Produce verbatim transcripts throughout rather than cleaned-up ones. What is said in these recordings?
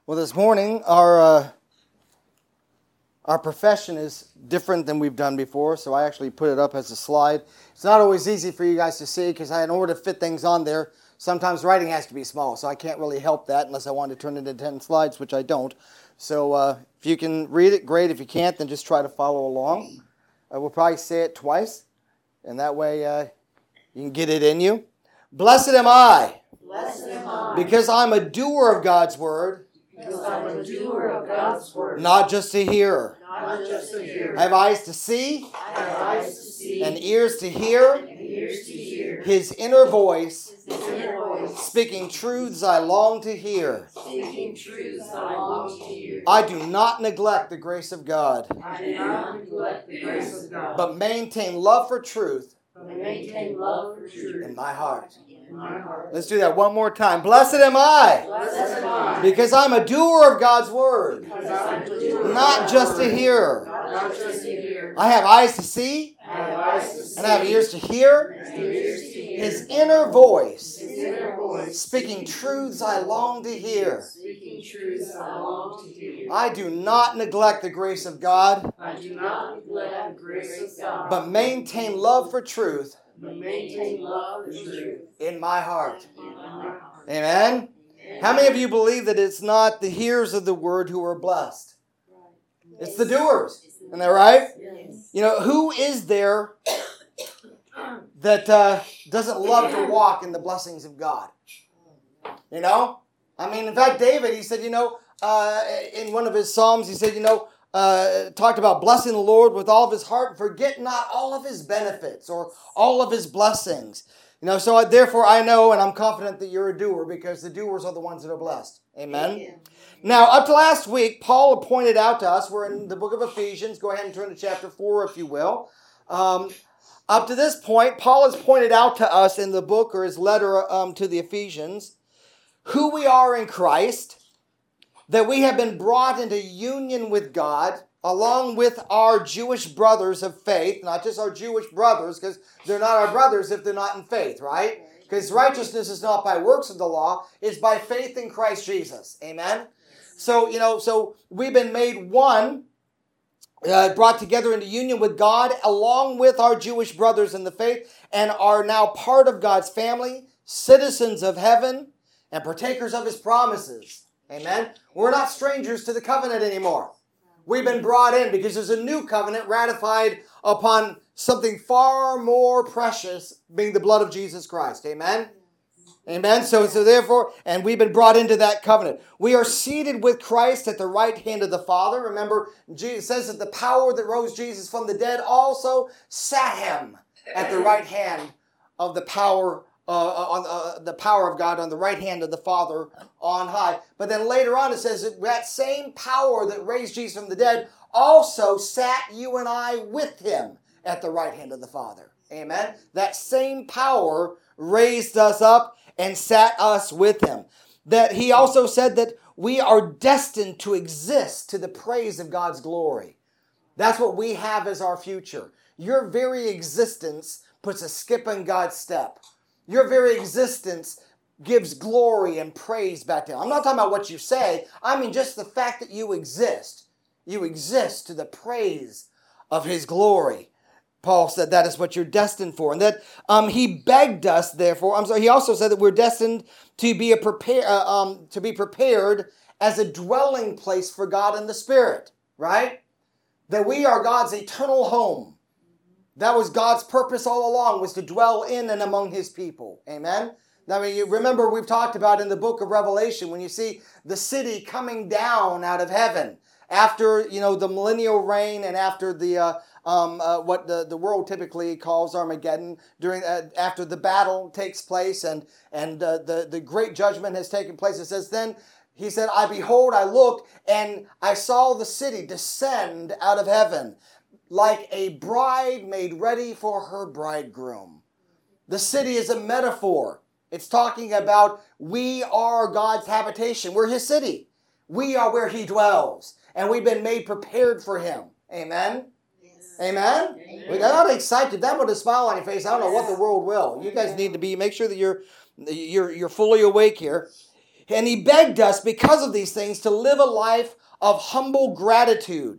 Well, this morning, our uh, our profession is different than we've done before, so I actually put it up as a slide. It's not always easy for you guys to see because in order to fit things on there, sometimes writing has to be small, so I can't really help that unless I want to turn it into ten slides, which I don't. So uh, if you can read it, great. If you can't, then just try to follow along. I will probably say it twice, and that way uh, you can get it in you. Blessed am I, Blessed am I, because I'm a doer of God's word, because I'm a doer of God's word, not just a hearer. not just a hearer. I have eyes to see I have eyes to see and ears to hear and ears to hear his inner voice, His inner voice, speaking truths I long to hear. speaking truths I long to hear. I do not neglect the grace of God, I do not neglect the grace of God, but maintain love for truth but maintain love for truth in my heart. in my heart. Let's do that one more time. Blessed am I, Blessed am I, because I'm a doer of God's word, because I'm a doer of not God's just a word, hearer. not just a hearer. I have eyes to see I have eyes to see and I have ears to hear and ears to hear his inner voice, His inner voice, speaking truths I long to hear. speaking truths I long to hear. I do not neglect the grace of God, I do not neglect the grace of God, but maintain love for truth but maintain love for truth in my heart. in my heart. Amen? How many of you believe that it's not the hearers of the word who are blessed? It's the doers. Isn't that right? Yes. You know, who is there that uh, doesn't love to walk in the blessings of God? You know? I mean, in fact, David, he said, you know, uh, in one of his Psalms, he said, you know, uh, talked about blessing the Lord with all of his heart and forget not all of his benefits or all of his blessings. You know, so I, therefore I know and I'm confident that you're a doer because the doers are the ones that are blessed. Amen? Amen. Now, up to last week, Paul pointed out to us, we're in the book of Ephesians. Go ahead and turn to chapter four, if you will. Um, up to this point, Paul has pointed out to us in the book or his letter um, to the Ephesians who we are in Christ, that we have been brought into union with God along with our Jewish brothers of faith, not just our Jewish brothers, because they're not our brothers if they're not in faith, right? Because righteousness is not by works of the law, it's by faith in Christ Jesus. Amen? So, you know, so we've been made one, uh, brought together into union with God along with our Jewish brothers in the faith and are now part of God's family, citizens of heaven, and partakers of his promises. Amen? We're not strangers to the covenant anymore. We've been brought in because there's a new covenant ratified upon something far more precious, being the blood of Jesus Christ. Amen? Amen? So, so therefore, and we've been brought into that covenant. We are seated with Christ at the right hand of the Father. Remember, Jesus says that the power that rose Jesus from the dead also sat him at the right hand of the power Uh, on uh, the power of God on the right hand of the Father on high. But then later on it says that that same power that raised Jesus from the dead also sat you and I with him at the right hand of the Father. Amen? That same power raised us up and sat us with him. That he also said that we are destined to exist to the praise of God's glory. That's what we have as our future. Your very existence puts a skip in God's step. Your very existence gives glory and praise back to him. I'm not talking about what you say. I mean just the fact that you exist. You exist to the praise of his glory. Paul said that is what you're destined for. And that um, he begged us, therefore, I'm sorry, he also said that we're destined to be a prepare, uh, um, to be prepared as a dwelling place for God in the Spirit, right? That we are God's eternal home. That was God's purpose all along, was to dwell in and among his people. Amen? Now, you remember we've talked about in the book of Revelation, when you see the city coming down out of heaven after, you know, the millennial reign and after the uh, um, uh, what the, the world typically calls Armageddon, during uh, after the battle takes place and and uh, the, the great judgment has taken place. It says, then he said, I behold, I looked, and I saw the city descend out of heaven, like a bride made ready for her bridegroom. The city is a metaphor. It's talking about we are God's habitation. We're his city. We are where he dwells. And we've been made prepared for him. Amen? Yes. Amen? Amen. We got a lot of excited. That put a smile on your face. I don't know what the world will. You guys need to be, make sure that you're, you're, you're fully awake here. And he begged us because of these things to live a life of humble gratitude,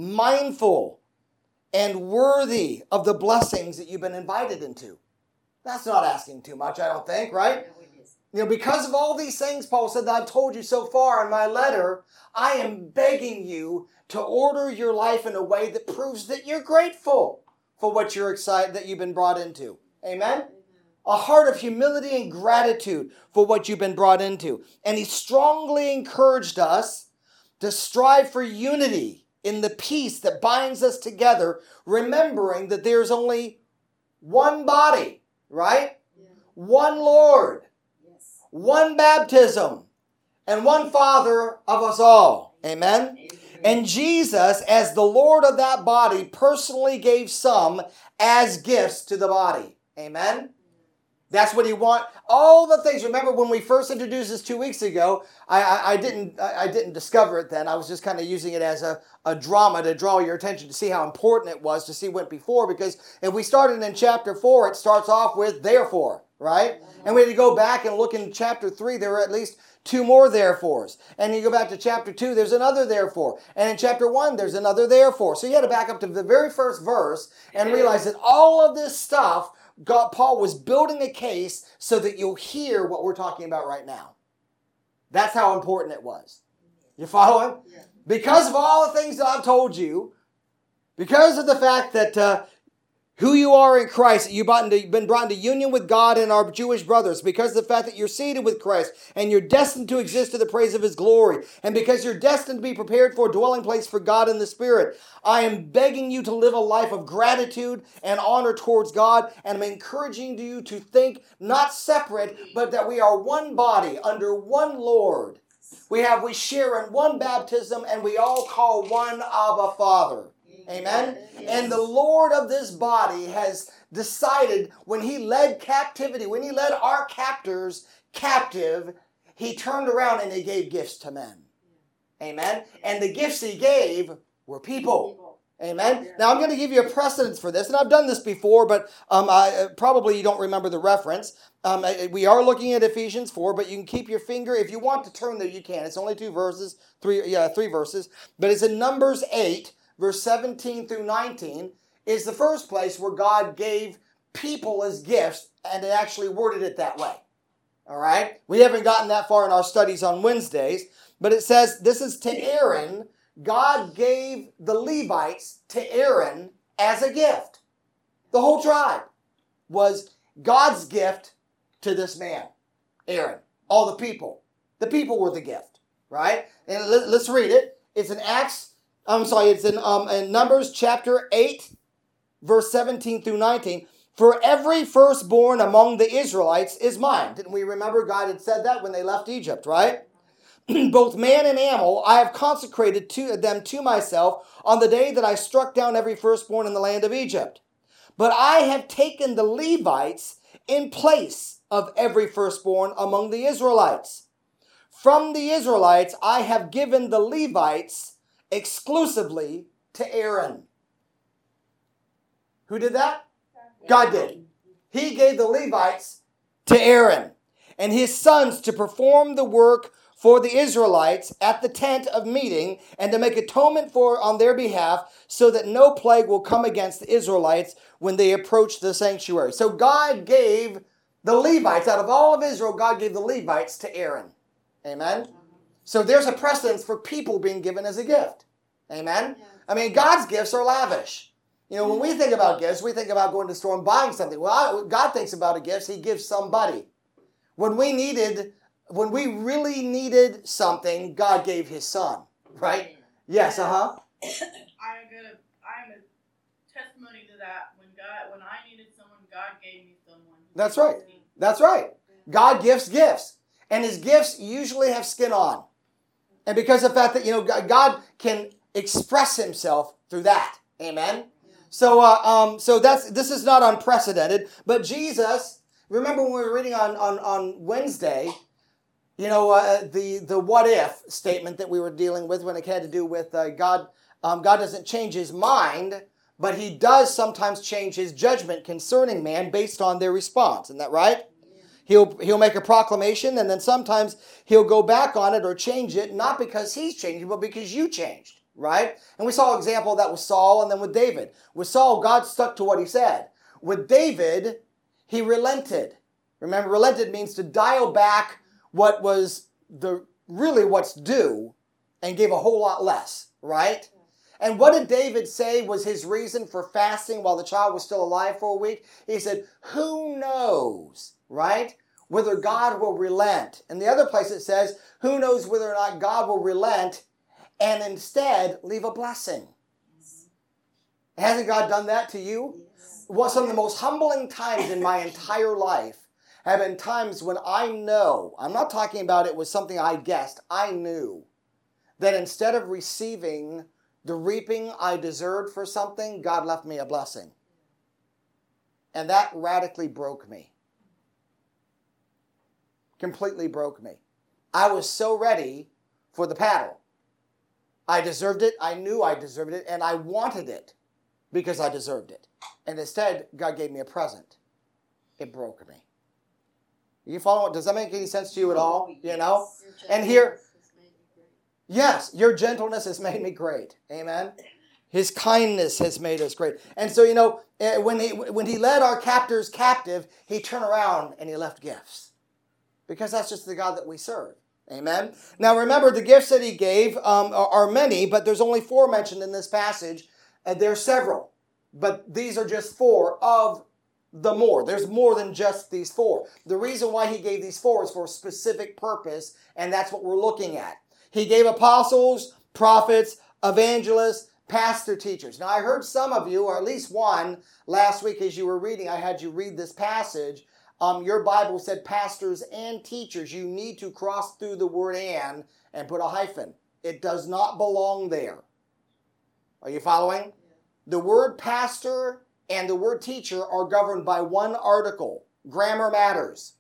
mindful and worthy of the blessings that you've been invited into. That's not asking too much, I don't think, right? You know, because of all these things, Paul said, that I've told you so far in my letter, I am begging you to order your life in a way that proves that you're grateful for what you're excited that you've been brought into. Amen? A heart of humility and gratitude for what you've been brought into. And he strongly encouraged us to strive for unity in the peace that binds us together, remembering that there's only one body, right? Yeah. One Lord, yes. One baptism, and one Father of us all. Amen? Amen? And Jesus, as the Lord of that body, personally gave some as gifts to the body. Amen? That's what he wants. All the things. Remember when we first introduced this two weeks ago, I, I, I didn't I, I didn't discover it then. I was just kind of using it as a, a drama to draw your attention to see how important it was to see what went before. Because if we started in chapter four, it starts off with therefore, right? And we had to go back and look in chapter three. There were at least two more therefores. And you go back to chapter two, there's another therefore. And in chapter one, there's another therefore. So you had to back up to the very first verse and realize that all of this stuff, God, Paul was building a case so that you'll hear what we're talking about right now. That's how important it was. You following? Yeah. Because of all the things that I've told you, because of the fact that uh, who you are in Christ, you've been brought into union with God and our Jewish brothers, because of the fact that you're seated with Christ and you're destined to exist to the praise of his glory, and because you're destined to be prepared for a dwelling place for God in the Spirit, I am begging you to live a life of gratitude and honor towards God, and I'm encouraging you to think not separate, but that we are one body under one Lord. We have, we share in one baptism, and we all call one Abba Father. Amen? And the Lord of this body has decided when he led captivity, when he led our captors captive, he turned around and he gave gifts to men. Amen? And the gifts he gave were people. Amen? Now I'm going to give you a precedence for this, and I've done this before, but um, I, probably you don't remember the reference. Um, we are looking at Ephesians four, but you can keep your finger. If you want to turn there, you can. It's only two verses, three, yeah, three verses. But it's in Numbers eight, verse seventeen through nineteen, is the first place where God gave people as gifts, and it actually worded it that way. All right? We haven't gotten that far in our studies on Wednesdays, but it says, this is to Aaron. God gave the Levites to Aaron as a gift. The whole tribe was God's gift to this man, Aaron. All the people. The people were the gift, right? And let's read it. It's in Acts, I'm sorry, it's in, um, in Numbers chapter eight, verse seventeen through nineteen. For every firstborn among the Israelites is mine. Didn't we remember God had said that when they left Egypt, right? Both man and animal, I have consecrated to them to myself on the day that I struck down every firstborn in the land of Egypt. But I have taken the Levites in place of every firstborn among the Israelites. From the Israelites, I have given the Levites exclusively to Aaron. Who did that? God did. He gave the Levites to Aaron and his sons to perform the work for the Israelites at the tent of meeting and to make atonement for on their behalf so that no plague will come against the Israelites when they approach the sanctuary. So God gave the Levites, out of all of Israel, God gave the Levites to Aaron. Amen? So there's a precedence for people being given as a gift. Amen? I mean, God's gifts are lavish. You know, when we think about gifts, we think about going to the store and buying something. Well, God thinks about a gift, he gives somebody. When we needed... When we really needed something, God gave his son, right? Yes, uh-huh. I'm gonna, I'm a testimony to that. When God, when I needed someone, God gave me someone. That's right. That's right. God gives gifts. And his gifts usually have skin on. And because of the fact that, you know, God can express himself through that. Amen? So, uh, um, so that's this is not unprecedented. But Jesus, remember when we were reading on, on, on Wednesday, you know, uh, the, the what if statement that we were dealing with when it had to do with uh, God, um, God doesn't change his mind, but he does sometimes change his judgment concerning man based on their response. Isn't that right? Yeah. He'll, he'll make a proclamation, and then sometimes he'll go back on it or change it, not because he's changing, but because you changed, right? And we saw an example of that with Saul and then with David. With Saul, God stuck to what he said. With David, he relented. Remember, relented means to dial back what was the really what's due and gave a whole lot less, right? And what did David say was his reason for fasting while the child was still alive for a week? He said, who knows, right, whether God will relent. And the other place it says, who knows whether or not God will relent and instead leave a blessing. Hasn't God done that to you? Well, some of the most humbling times in my entire life have been times when I know, I'm not talking about it was something I guessed, I knew that instead of receiving the reaping I deserved for something, God left me a blessing. And that radically broke me. Completely broke me. I was so ready for the paddle. I deserved it, I knew I deserved it, and I wanted it because I deserved it. And instead, God gave me a present. It broke me. You follow? Does that make any sense to you at all? You know? And here, yes, your gentleness has made me great. Amen. His kindness has made us great. And so, you know, when he when he led our captors captive, he turned around and he left gifts. Because that's just the God that we serve. Amen. Now remember, the gifts that he gave um, are, are many, but there's only four mentioned in this passage. Uh, there's several, but these are just four of the more. There's more than just these four. The reason why he gave these four is for a specific purpose, and that's what we're looking at. He gave apostles, prophets, evangelists, pastor, teachers. Now, I heard some of you, or at least one, last week as you were reading, I had you read this passage. Um, your Bible said pastors and teachers. You need to cross through the word and and put a hyphen. It does not belong there. Are you following? The word pastor and the word teacher are governed by one article. Grammar matters.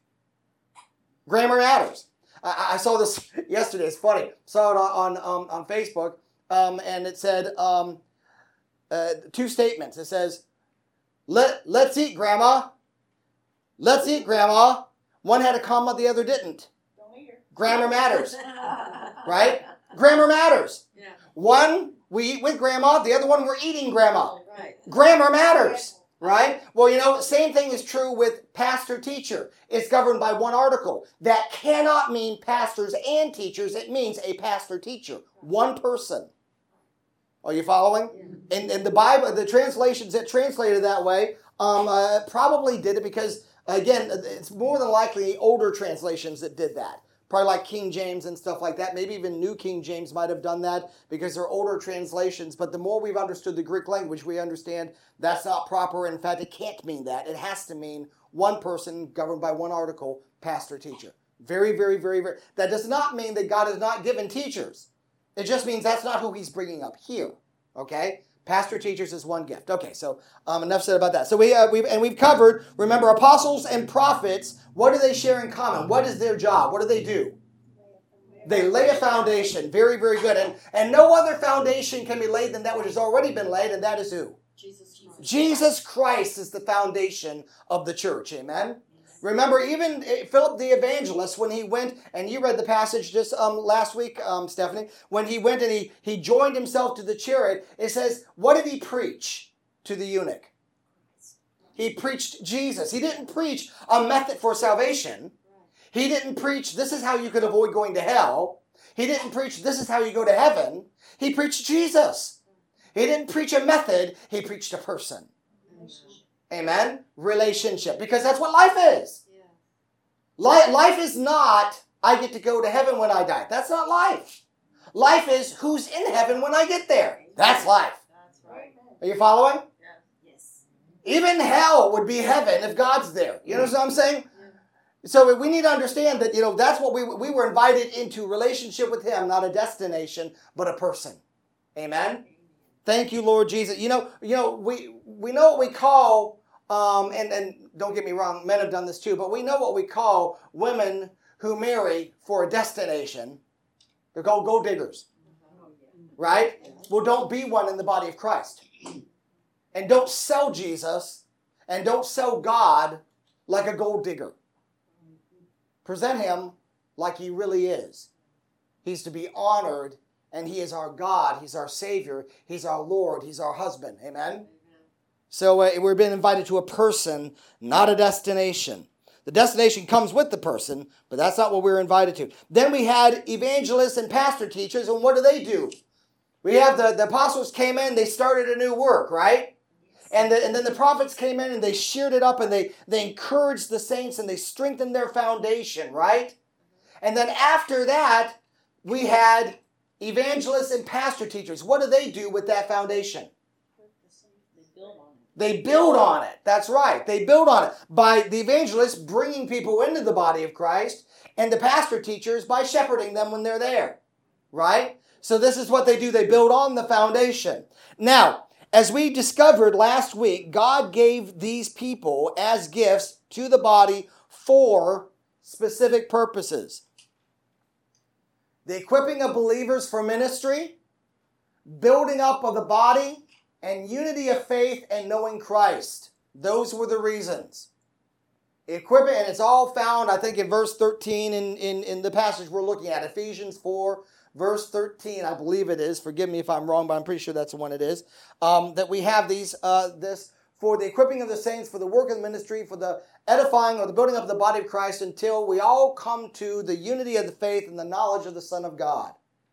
Grammar matters. I, I saw this yesterday. It's funny. Saw it on on, um, on Facebook, um, and it said um, uh, two statements. It says, "Let let's eat, Grandma. Let's eat, Grandma." One had a comma, the other didn't. Grammar matters, right? Grammar matters. Yeah. One, we eat with Grandma. The other one, we're eating Grandma. Right. Grammar matters, right? Well, you know, same thing is true with pastor, teacher. It's governed by one article. That cannot mean pastors and teachers. It means a pastor, teacher. One person. Are you following? Yeah. And, and the Bible, the translations that translated that way um, uh, probably did it because, again, it's more than likely older translations that did that. Probably like King James and stuff like that. Maybe even New King James might have done that because they're older translations. But the more we've understood the Greek language, we understand that's not proper. In fact, it can't mean that. It has to mean one person governed by one article, pastor, teacher. Very, very, very, very. That does not mean that God has not given teachers. It just means that's not who he's bringing up here. Okay? Pastor, teachers is one gift. Okay, so um, enough said about that. So we uh, we've and we've covered. Remember, apostles and prophets. What do they share in common? What is their job? What do they do? They lay a foundation. Very, very good. And and no other foundation can be laid than that which has already been laid, and that is who? Jesus Christ. Jesus Christ is the foundation of the church. Amen. Remember, even Philip the evangelist, when he went, and you read the passage just um, last week, um, Stephanie, when he went and he, he joined himself to the chariot, it says, what did he preach to the eunuch? He preached Jesus. He didn't preach a method for salvation. He didn't preach, this is how you could avoid going to hell. He didn't preach, this is how you go to heaven. He preached Jesus. He didn't preach a method. He preached a person. Amen? Relationship. Because that's what life is. Yeah. Life, life is not, I get to go to heaven when I die. That's not life. Life is who's in heaven when I get there. That's life. That's right. Are you following? Yeah. Yes. Even hell would be heaven if God's there. You know what I'm saying? Yeah. So we need to understand that, you know, that's what we we were invited into, relationship with him, not a destination, but a person. Amen? Thank you, Lord Jesus. You know, you know, we we know what we call, um, and, and don't get me wrong, men have done this too, but we know what we call women who marry for a destination. They're called gold diggers. Right? Well, don't be one in the body of Christ. And don't sell Jesus and don't sell God like a gold digger. present him like he really is. He's to be honored, and he is our God. He's our Savior. He's our Lord. He's our husband. Amen? So uh, we're being invited to a person, not a destination. The destination comes with the person, but that's not what we're invited to. Then we had evangelists and pastor teachers, and what do they do? We have the, the apostles came in, they started a new work, right? And, the, and then the prophets came in and they sheared it up and they, they encouraged the saints and they strengthened their foundation, right? And then after that, we had evangelists and pastor teachers. What do they do with that foundation? They build on it. That's right. They build on it by the evangelists bringing people into the body of Christ and the pastor teachers by shepherding them when they're there, right? So this is what they do. They build on the foundation. Now, as we discovered last week, God gave these people as gifts to the body for specific purposes. The equipping of believers for ministry, building up of the body, and unity of faith and knowing Christ. Those were the reasons. Equipping, and it's all found, I think, in verse thirteen in, in, in the passage we're looking at, Ephesians four, verse thirteen, I believe it is. Forgive me if I'm wrong, but I'm pretty sure that's the one it is. Um, that we have these, uh, this, for the equipping of the saints, for the work of the ministry, for the edifying or the building up of the body of Christ, until we all come to the unity of the faith and the knowledge of the Son of God.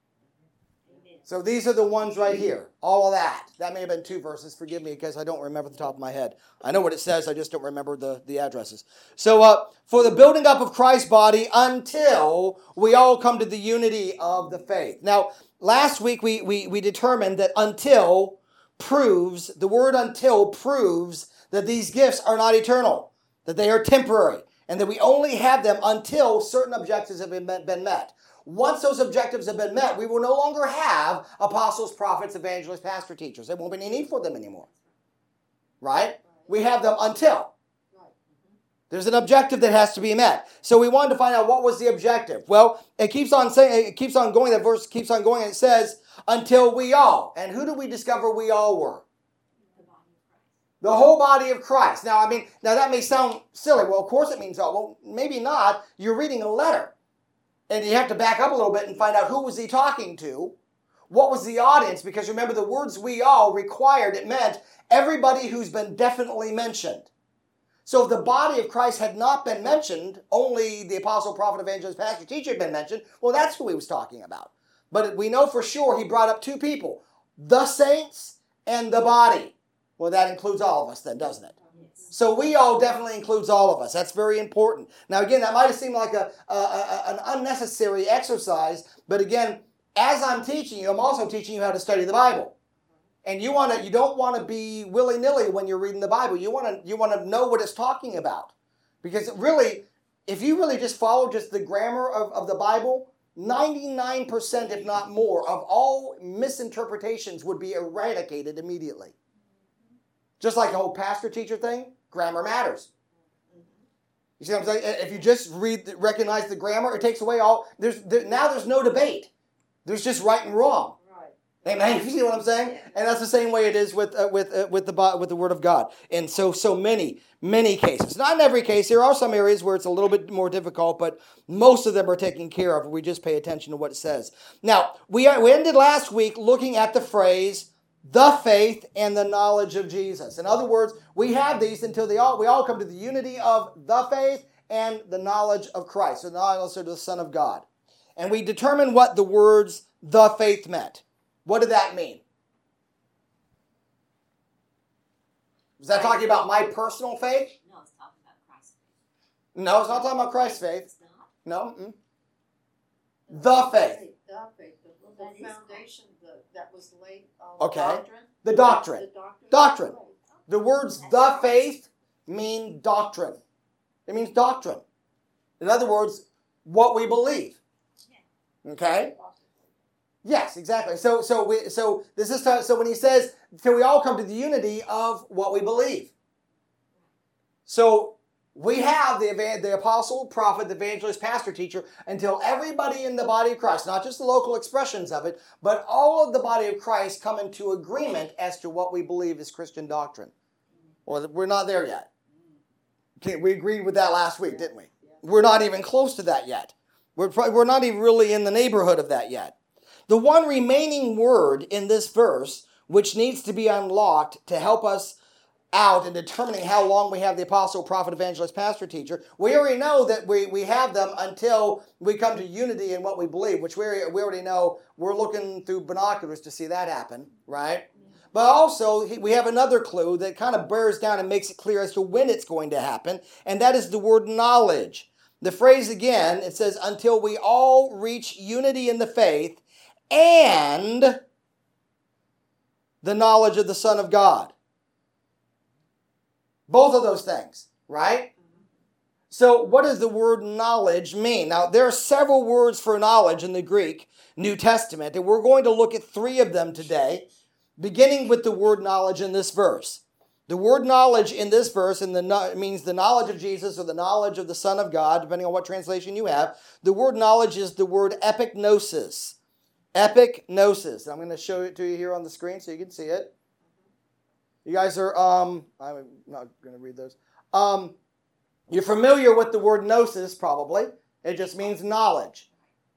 So these are the ones right here. All of that. That may have been two verses. Forgive me because I don't remember the top of my head. I know what it says. I just don't remember the, the addresses. So uh, for the building up of Christ's body until we all come to the unity of the faith. Now, last week we, we, we determined that until proves, the word until proves that these gifts are not eternal, that they are temporary, and that we only have them until certain objectives have been met. Been met. Once those objectives have been met, we will no longer have apostles, prophets, evangelists, pastor, teachers. There won't be any need for them anymore. Right? We have them until. There's an objective that has to be met. So we wanted to find out what was the objective. Well, it keeps on saying, it keeps on going, that verse keeps on going, and it says, until we all. And who do we discover we all were? The whole body of Christ. Now, I mean, now that may sound silly. Well, of course it means all. Well, maybe not. You're reading a letter. And you have to back up a little bit and find out who was he talking to? What was the audience? Because remember, the words we all required, it meant everybody who's been definitely mentioned. So if the body of Christ had not been mentioned, only the apostle, prophet, evangelist, pastor, teacher had been mentioned, well, that's who he was talking about. But we know for sure he brought up two people, the saints and the body. Well, that includes all of us then, doesn't it? So we all definitely includes all of us. That's very important. Now, again, that might have seemed like a, a, a, an unnecessary exercise, but again, as I'm teaching you, I'm also teaching you how to study the Bible. And you want to, you don't want to be willy-nilly when you're reading the Bible. You want to, you want to know what it's talking about, because really, if you really just follow just the grammar of, of the Bible, ninety-nine percent, if not more, of all misinterpretations would be eradicated immediately. Just like the whole pastor-teacher thing. Grammar matters. You see what I'm saying? If you just read, recognize the grammar, it takes away all. There's there, now there's no debate. There's just right and wrong. Right. Amen. You see what I'm saying? And that's the same way it is with uh, with uh, with the with the Word of God. In so so many many cases. Not in every case. There are some areas where it's a little bit more difficult, but most of them are taken care of if we just pay attention to what it says. Now we are, we ended last week looking at the phrase, the faith and the knowledge of Jesus. In other words, we have these until they all we all come to the unity of the faith and the knowledge of Christ, the knowledge of the Son of God. And we determined what the words the faith meant. What did that mean? Was that talking about my personal faith? No, it's talking about Christ's faith. No, it's not talking about Christ's faith. It's not. No. Mm-mm. The faith. The faith, the, That the is foundation the, that was laid on Okay. doctrine. The doctrine. The doctrine. Doctrine. The words the faith mean doctrine. It means doctrine. In other words, what we believe. Okay? Yes, exactly. So so we so this is time, so when he says, till we all come to the unity of what we believe. So we have the, the apostle, prophet, the evangelist, pastor, teacher, until everybody in the body of Christ, not just the local expressions of it, but all of the body of Christ come into agreement as to what we believe is Christian doctrine. Well, we're not there yet. Okay, we agreed with that last week, didn't we? we're not even close to that yet. We're, pro- we're not even really in the neighborhood of that yet. The one remaining word in this verse, which needs to be unlocked to help us out in determining how long we have the apostle, prophet, evangelist, pastor, teacher, we already know that we, we have them until we come to unity in what we believe, which we, we already know we're looking through binoculars to see that happen, right? But also, we have another clue that kind of bears down and makes it clear as to when it's going to happen, and that is the word knowledge. The phrase again, it says, until we all reach unity in the faith and the knowledge of the Son of God. Both of those things, right? So what does the word knowledge mean? Now, there are several words for knowledge in the Greek New Testament, and we're going to look at three of them today, beginning with the word knowledge in this verse. The word knowledge in this verse and the, means the knowledge of Jesus or the knowledge of the Son of God, depending on what translation you have. The word knowledge is the word epignosis. Epignosis. I'm going to show it to you here on the screen so you can see it. You guys are, um, I'm not going to read those. Um, you're familiar with the word gnosis, probably. It just means knowledge.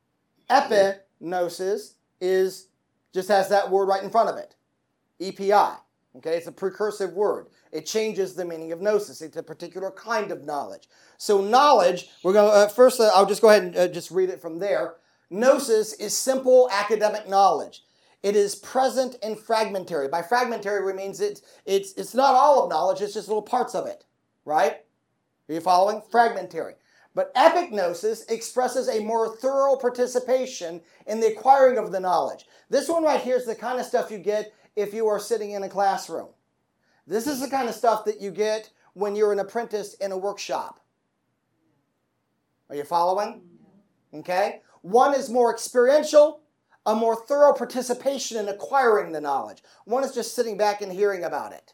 Epignosis is, just has that word right in front of it. E P I. Okay, it's a precursive word. It changes the meaning of gnosis. It's a particular kind of knowledge. So knowledge, we're going to, uh, first, uh, I'll just go ahead and uh, just read it from there. Gnosis is simple academic knowledge. It is present and fragmentary. By fragmentary, it means it's, it's, it's not all of knowledge, it's just little parts of it, right? Are you following? Fragmentary. But epignosis expresses a more thorough participation in the acquiring of the knowledge. This one right here is the kind of stuff you get if you are sitting in a classroom. This is the kind of stuff that you get when you're an apprentice in a workshop. Are you following? Okay? One is more experiential, a more thorough participation in acquiring the knowledge. One is just sitting back and hearing about it.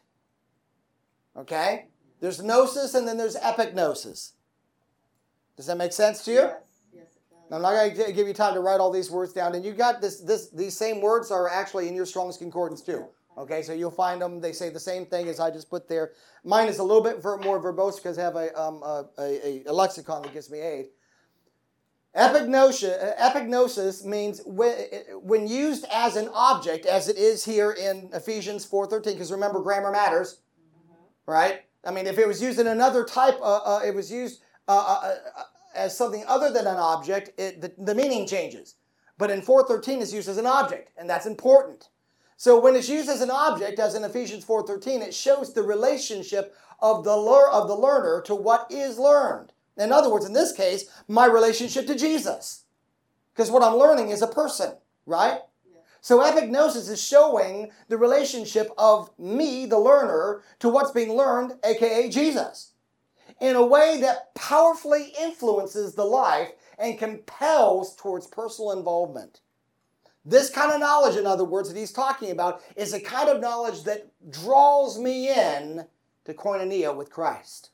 Okay? There's gnosis and then there's epignosis. Does that make sense to you? Yes, yes, it does. I'm not going to give you time to write all these words down. And you got this, this, these same words are actually in your Strong's Concordance too. Okay, so you'll find them. They say the same thing as I just put there. Mine is a little bit ver- more verbose because I have a, um, a, a, a lexicon that gives me aid. Epignosis, epignosis means when, when used as an object, as it is here in Ephesians four thirteen, because remember, grammar matters, right? I mean, if it was used in another type, uh, uh, it was used uh, uh, uh, as something other than an object, it, the, the meaning changes. But in four thirteen, it's used as an object, and that's important. So when it's used as an object, as in Ephesians four thirteen, it shows the relationship of the, lear- of the learner to what is learned. In other words, in this case, my relationship to Jesus. Because what I'm learning is a person, right? Yeah. So epignosis is showing the relationship of me, the learner, to what's being learned, aka Jesus, in a way that powerfully influences the life and compels towards personal involvement. This kind of knowledge, in other words, that he's talking about is a kind of knowledge that draws me in to koinonia with Christ.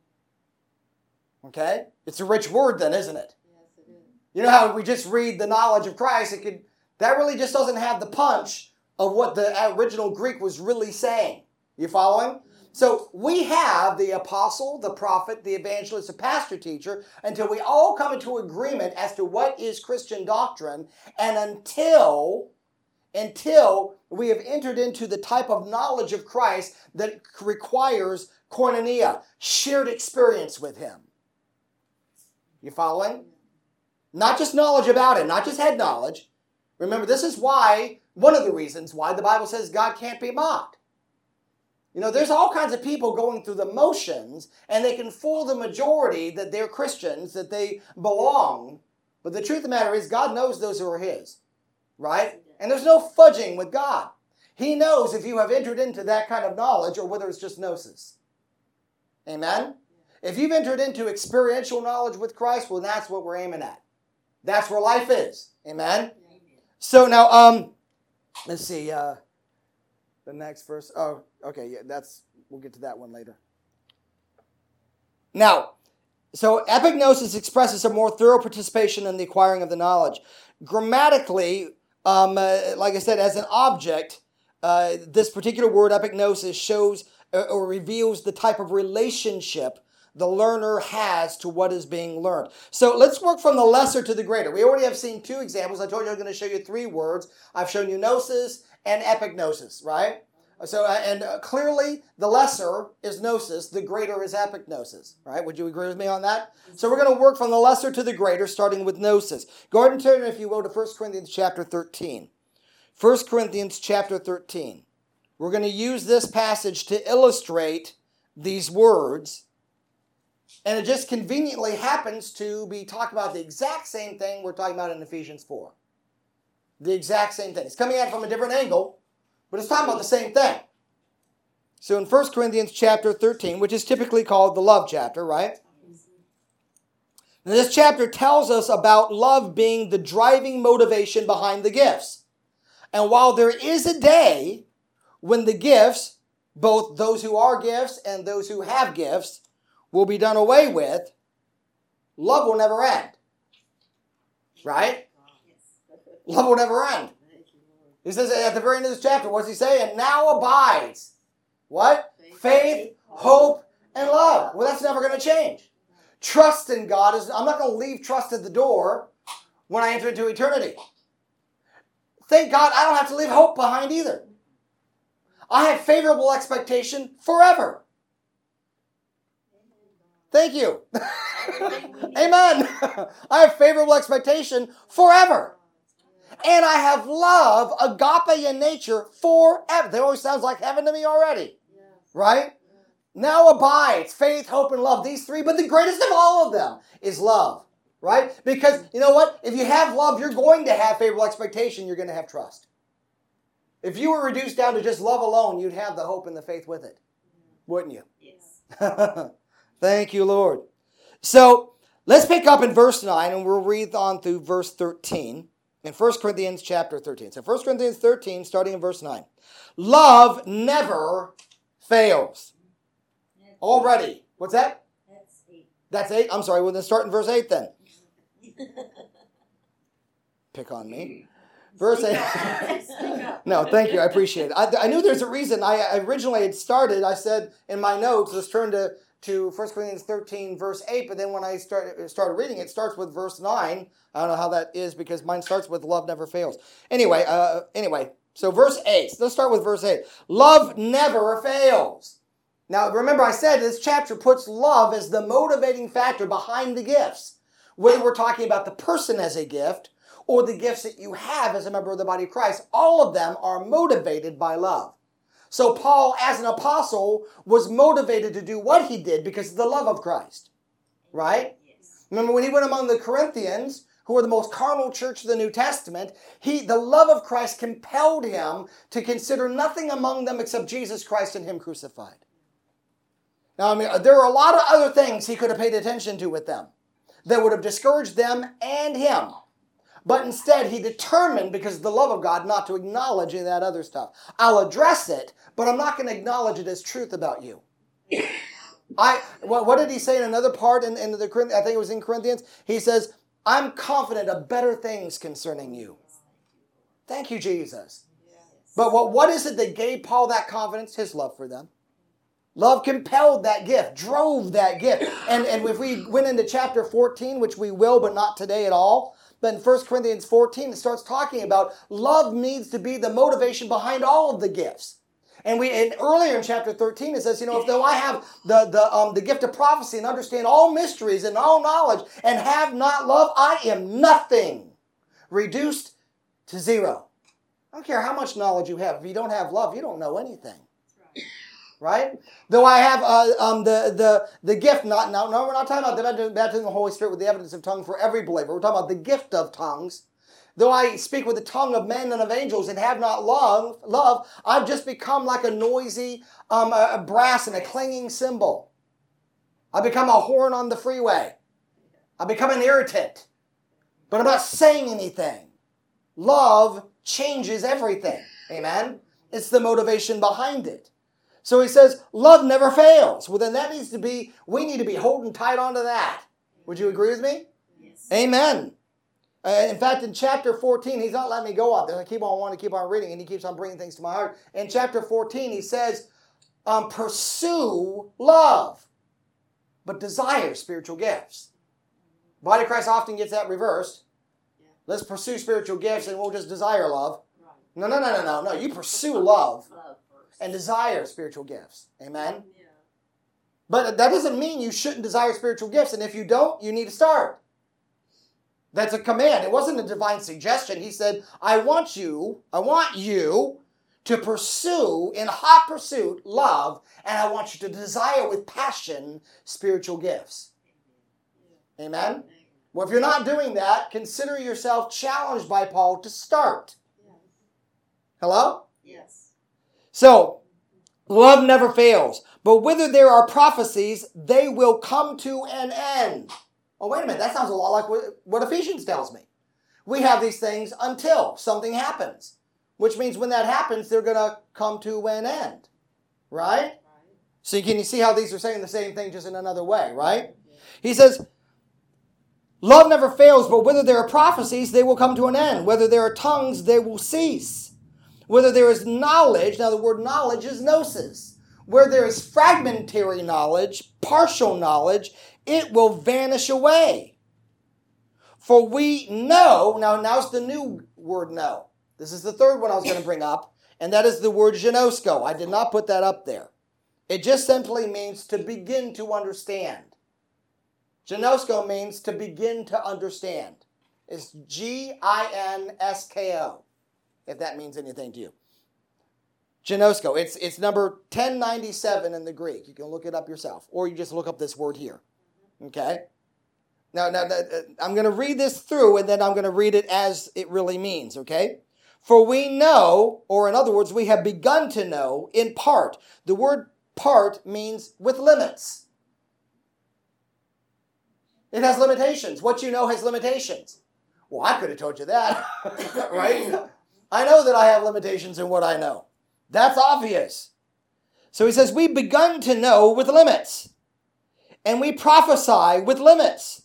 Okay? It's a rich word then, isn't it? Yes, it is. You know how we just read the knowledge of Christ, it could that really just doesn't have the punch of what the original Greek was really saying. You following? So we have the apostle, the prophet, the evangelist, the pastor, teacher, until we all come into agreement as to what is Christian doctrine, and until, until we have entered into the type of knowledge of Christ that requires koinonia, shared experience with him. You following? Not just knowledge about it, not just head knowledge. Remember, this is why, one of the reasons why the Bible says God can't be mocked. You know, there's all kinds of people going through the motions, and they can fool the majority that they're Christians, that they belong. But the truth of the matter is, God knows those who are his, right? And there's no fudging with God. He knows if you have entered into that kind of knowledge or whether it's just gnosis. Amen? If you've entered into experiential knowledge with Christ, well, that's what we're aiming at. That's where life is. Amen? So now, um, let's see, uh, the next verse. Oh, okay, yeah, that's, we'll get to that one later. Now, so epignosis expresses a more thorough participation in the acquiring of the knowledge. Grammatically, um, uh, like I said, as an object, uh, this particular word epignosis shows uh, or reveals the type of relationship the learner has to what is being learned. So let's work from the lesser to the greater. We already have seen two examples. I told you I was going to show you three words. I've shown you gnosis and epignosis, right? So, uh, and uh, clearly the lesser is gnosis, the greater is epignosis, right? Would you agree with me on that? So we're going to work from the lesser to the greater, starting with gnosis. Go ahead and turn, if you will, to First Corinthians chapter thirteen. First Corinthians chapter thirteen. We're going to use this passage to illustrate these words. And it just conveniently happens to be talking about the exact same thing we're talking about in Ephesians four. The exact same thing. It's coming at it from a different angle, but it's talking about the same thing. So in First Corinthians chapter thirteen, which is typically called the love chapter, right? Now this chapter tells us about love being the driving motivation behind the gifts. And while there is a day when the gifts, both those who are gifts and those who have gifts, will be done away with, love will never end. Right? Love will never end. He says at the very end of this chapter, what's he say? And now abides. What? Faith, hope, and love. Well, that's never going to change. Trust in God is, I'm not going to leave trust at the door when I enter into eternity. Thank God I don't have to leave hope behind either. I have favorable expectation forever. Thank you. Amen. I have favorable expectation forever. And I have love, agape in nature, forever. That always sounds like heaven to me already. Right? Now abides faith, hope, and love. These three, but the greatest of all of them is love. Right? Because, you know what? If you have love, you're going to have favorable expectation. You're going to have trust. If you were reduced down to just love alone, you'd have the hope and the faith with it. Wouldn't you? Yes. Thank you, Lord. So, let's pick up in verse nine, and we'll read on through verse thirteen. In First Corinthians chapter thirteen. So First Corinthians thirteen, starting in verse nine. Love never fails. Already. What's that? That's eight. That's eight? I'm sorry, well then start in verse eight then. Pick on me. Verse eight. No, thank you. I appreciate it. I, I knew there's a reason. I, I originally had started, I said in my notes, let's turn to, to First Corinthians thirteen, verse eight. But then when I started, started reading, it starts with verse nine. I don't know how that is because mine starts with love never fails. Anyway, uh, anyway, so verse eight. Let's start with verse eight. Love never fails. Now, remember I said this chapter puts love as the motivating factor behind the gifts. Whether we're talking about the person as a gift or the gifts that you have as a member of the body of Christ, all of them are motivated by love. So Paul, as an apostle, was motivated to do what he did because of the love of Christ. Right? Yes. Remember when he went among the Corinthians, who were the most carnal church of the New Testament, he, the love of Christ compelled him to consider nothing among them except Jesus Christ and him crucified. Now, I mean, there are a lot of other things he could have paid attention to with them that would have discouraged them and him. But instead, he determined, because of the love of God, not to acknowledge any of that other stuff. I'll address it, but I'm not going to acknowledge it as truth about you. I what, what did he say in another part in, in the I think it was in Corinthians? He says, I'm confident of better things concerning you. Thank you, Jesus. But what, what is it that gave Paul that confidence? His love for them. Love compelled that gift, drove that gift. And, and if we went into chapter fourteen, which we will, but not today at all, but in First Corinthians fourteen, it starts talking about love needs to be the motivation behind all of the gifts. And we and earlier in chapter thirteen, it says, you know, if though I have the, the, um, the gift of prophecy and understand all mysteries and all knowledge and have not love, I am nothing. Reduced to zero. I don't care how much knowledge you have. If you don't have love, you don't know anything. Right? Though I have uh, um, the, the, the gift, not now, no, we're not talking about the baptism of the Holy Spirit with the evidence of tongue for every believer. We're talking about the gift of tongues. Though I speak with the tongue of men and of angels and have not love, love, I've just become like a noisy um, a, a brass and a clanging cymbal. I become a horn on the freeway. I become an irritant. But I'm not saying anything. Love changes everything. Amen? It's the motivation behind it. So he says, love never fails. Well, then that needs to be, we need to be holding tight onto that. Would you agree with me? Yes. Amen. Uh, in fact, in chapter fourteen, he's not letting me go on there. I keep on wanting to keep on reading, and he keeps on bringing things to my heart. In chapter fourteen, he says, um, pursue love. but desire spiritual gifts. Body of Christ often gets that reversed. Yeah. Let's pursue spiritual gifts and we'll just desire love. Right. No, no, no, no, no, no. You pursue love Love first. and desire spiritual gifts. Amen? Yeah. But that doesn't mean you shouldn't desire spiritual gifts. And if you don't, you need to start. That's a command. It wasn't a divine suggestion. He said, I want you, I want you to pursue, in hot pursuit, love, and I want you to desire with passion spiritual gifts. Yeah. Amen? Well, if you're not doing that, consider yourself challenged by Paul to start. Yes. Hello? Yes. So, love never fails. But whether there are prophecies, they will come to an end. Oh, wait a minute. That sounds a lot like what, what Ephesians tells me. We have these things until something happens. Which means when that happens, they're going to come to an end. Right? Right. So can you see how these are saying the same thing just in another way, right? He says, love never fails, but whether there are prophecies, they will come to an end. Whether there are tongues, they will cease. Whether there is knowledge, now the word knowledge is gnosis. Where there is fragmentary knowledge, partial knowledge, it will vanish away. For we know, now now's the new word know. This is the third one I was going to bring up, and that is the word gnosko. I did not put that up there. It just simply means to begin to understand. Gnosko means to begin to understand. It's G I N S K O, if that means anything to you. Gnosko. It's, it's number ten ninety-seven in the Greek. You can look it up yourself, or you just look up this word here. Okay? Now, now, now I'm going to read this through, and then I'm going to read it as it really means, okay? For we know, or in other words, we have begun to know in part. The word part means with limits. It has limitations. What you know has limitations. Well, I could have told you that, right? I know that I have limitations in what I know. That's obvious. So he says, we've begun to know with limits, and we prophesy with limits.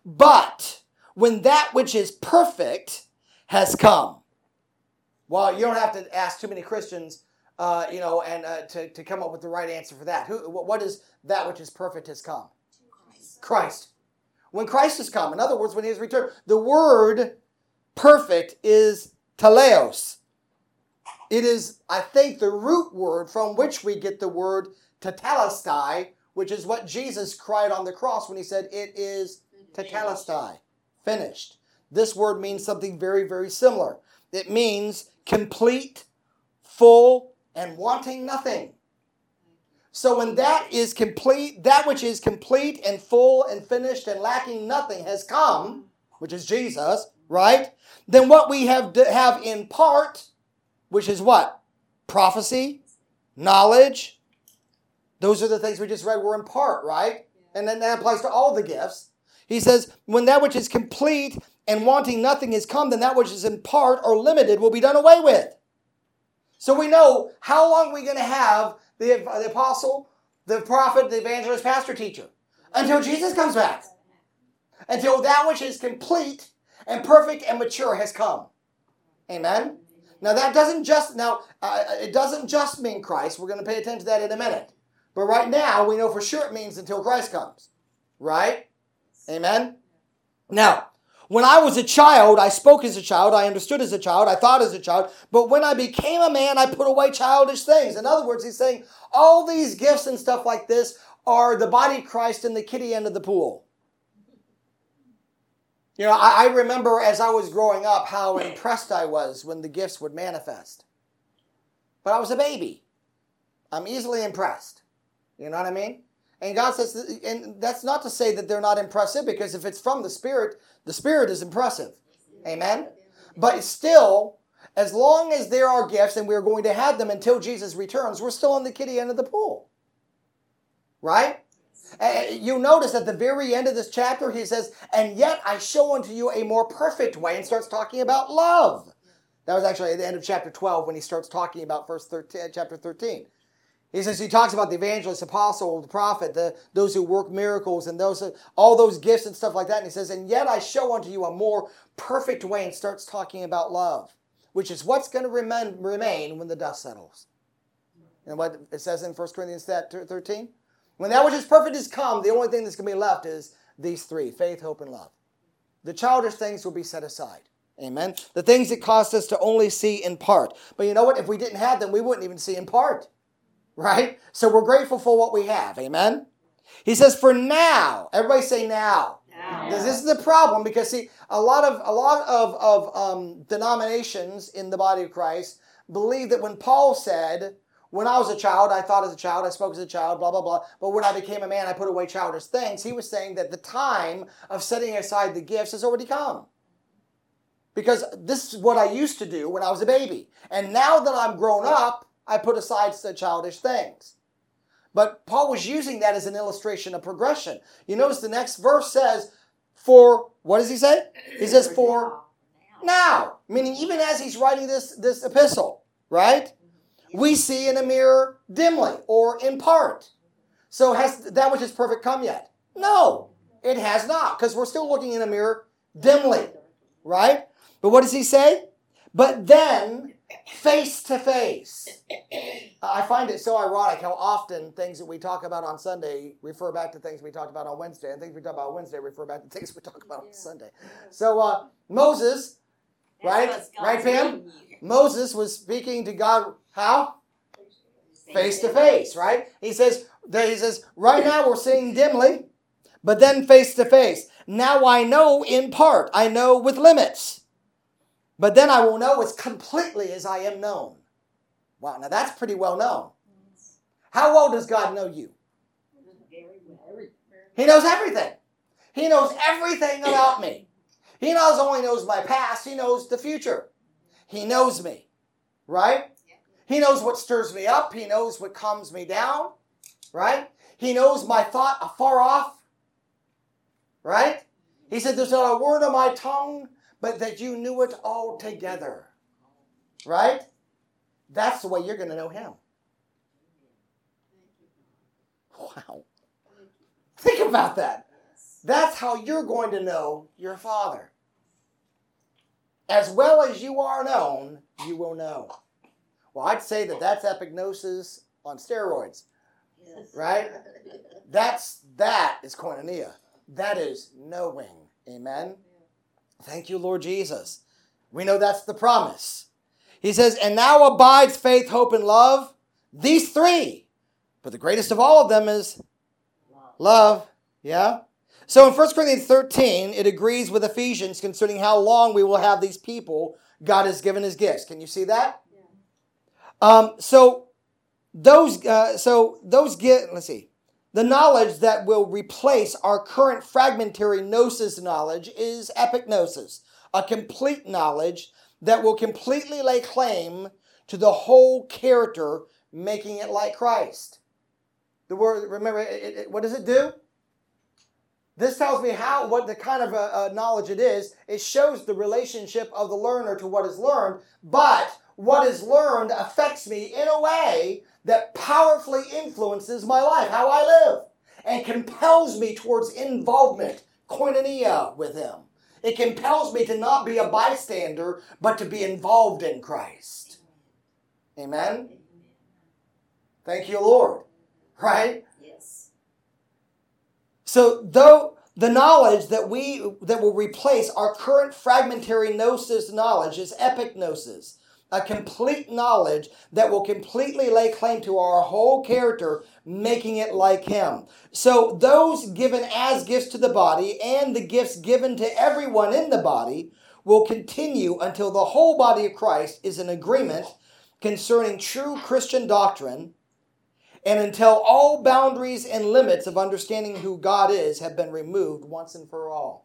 But when that which is perfect has come. Well, you don't have to ask too many Christians, uh, you know, and uh, to, to come up with the right answer for that. Who, what is that which is perfect has come? Christ. Christ. When Christ has come, in other words, when he has returned, the word perfect is teleos. It is, I think, the root word from which we get the word tetelestai, which is what Jesus cried on the cross when he said, it is tetelestai, finished. This word means something very, very similar. It means complete, full, and wanting nothing. So when that is complete, that which is complete and full and finished and lacking nothing has come, which is Jesus, right? Then what we have to have in part, which is what? Prophecy, knowledge. Those are the things we just read were in part, right? And then that applies to all the gifts. He says, when that which is complete and wanting nothing is come, then that which is in part or limited will be done away with. So we know how long are we going to have the, the apostle, the prophet, the evangelist, pastor, teacher? Until Jesus comes back. Until that which is complete and perfect and mature has come. Amen? Now that doesn't just, now, uh, it doesn't just mean Christ. We're going to pay attention to that in a minute. But right now, we know for sure it means until Christ comes. Right? Amen? Now, when I was a child, I spoke as a child, I understood as a child, I thought as a child, but when I became a man, I put away childish things. In other words, he's saying all these gifts and stuff like this are the body of Christ in the kiddie end of the pool. You know, I, I remember as I was growing up how impressed I was when the gifts would manifest. But I was a baby. I'm easily impressed. You know what I mean? And God says, and that's not to say that they're not impressive, because if it's from the Spirit, the Spirit is impressive. Amen? But still, as long as there are gifts and we're going to have them until Jesus returns, we're still on the kiddie end of the pool. Right? Uh, you notice at the very end of this chapter, he says, and yet I show unto you a more perfect way, and starts talking about love. That was actually at the end of chapter twelve when he starts talking about verse thirteen, chapter thirteen. He says, he talks about the evangelist, apostle, the prophet, the, those who work miracles, and those all those gifts and stuff like that. And he says, and yet I show unto you a more perfect way, and starts talking about love, which is what's going to remain, remain when the dust settles. And what it says in First Corinthians thirteen? When that which is perfect is come, the only thing that's going to be left is these three: faith, hope, and love. The childish things will be set aside. Amen. The things that caused us to only see in part. But you know what? If we didn't have them, we wouldn't even see in part. Right? So we're grateful for what we have. Amen. He says, for now, everybody say now. Now. Because this is the problem, because see, a lot of a lot of, of um, denominations in the body of Christ believe that when Paul said, when I was a child, I thought as a child, I spoke as a child, blah, blah, blah, but when I became a man, I put away childish things. He was saying that the time of setting aside the gifts has already come. Because this is what I used to do when I was a baby. And now that I'm grown up, I put aside the childish things. But Paul was using that as an illustration of progression. You notice the next verse says, for, what does he say? He says, for now. Meaning even as he's writing this, this epistle, right? We see in a mirror dimly or in part. So has that which is perfect come yet? No, it has not, because we're still looking in a mirror dimly, right? But what does he say? But then, face to face. I find it so ironic how often things that we talk about on Sunday refer back to things we talked about on Wednesday, and things we talk about on Wednesday refer back to things we talk about on Sunday. So uh, Moses, right? Right, Pam? Moses was speaking to God, how? Face to face, right? He says, he says, right now we're seeing dimly, but then face to face. Now I know in part. I know with limits. But then I will know as completely as I am known. Wow, now that's pretty well known. How well does God know you? He knows everything. He knows everything about me. He not only knows my past, he knows the future. He knows me, right? He knows what stirs me up. He knows what calms me down, right? He knows my thought afar off, right? He said, there's not a word on my tongue, but that you knew it all together, right? That's the way you're going to know him. Wow. Think about that. That's how you're going to know your Father. As well as you are known, you will know. Well, I'd say that that's epignosis on steroids, right? That's, that is koinonia. That is knowing. Amen? Thank you, Lord Jesus. We know that's the promise. He says, and now abides faith, hope, and love. These three. But the greatest of all of them is love. love. Yeah? So in First Corinthians thirteen, it agrees with Ephesians concerning how long we will have these people God has given his gifts. Can you see that? Yeah. Um, so those, uh, so those get, let's see. The knowledge that will replace our current fragmentary gnosis knowledge is epignosis, a complete knowledge that will completely lay claim to the whole character, making it like Christ. The word, remember, it, it, what does it do? This tells me how, what the kind of a, a knowledge it is. It shows the relationship of the learner to what is learned, but what is learned affects me in a way that powerfully influences my life, how I live, and compels me towards involvement, koinonia, with him. It compels me to not be a bystander, but to be involved in Christ. Amen? Thank you, Lord. Right? Yes. So, though the knowledge that we that will replace our current fragmentary gnosis knowledge is epignosis, a complete knowledge that will completely lay claim to our whole character, making it like him. So those given as gifts to the body and the gifts given to everyone in the body will continue until the whole body of Christ is in agreement concerning true Christian doctrine, and until all boundaries and limits of understanding who God is have been removed once and for all.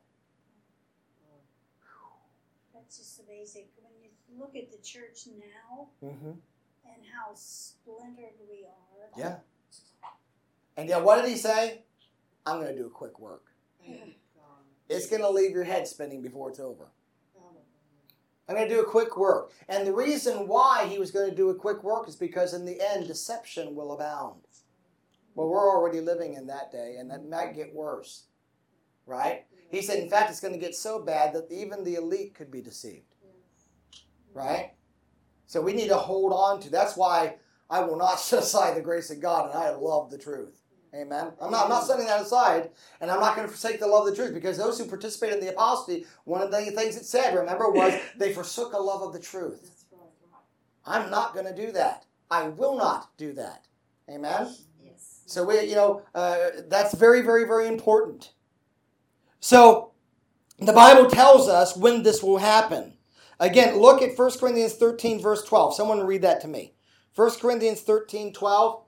That's just amazing. When you look at the church now Mm-hmm. and how splintered we are. Yeah. And yeah, what did he say? I'm going to do a quick work. It's going to leave your head spinning before it's over. I'm going to do a quick work. And the reason why he was going to do a quick work is because in the end, deception will abound. Well, we're already living in that day, and that might get worse. Right? He said, in fact, it's going to get so bad that even the elite could be deceived. Right? So we need to hold on to. That's why I will not set aside the grace of God, and I love the truth. Amen. I'm not, I'm not setting that aside, and I'm not going to forsake the love of the truth, because those who participated in the apostasy, one of the things it said, remember, was they forsook a love of the truth. I'm not going to do that. I will not do that. Amen? Yes. So, we, you know, uh, that's very, very, very important. So, the Bible tells us when this will happen. Again, look at First Corinthians thirteen, verse twelve. Someone read that to me. First Corinthians thirteen, twelve.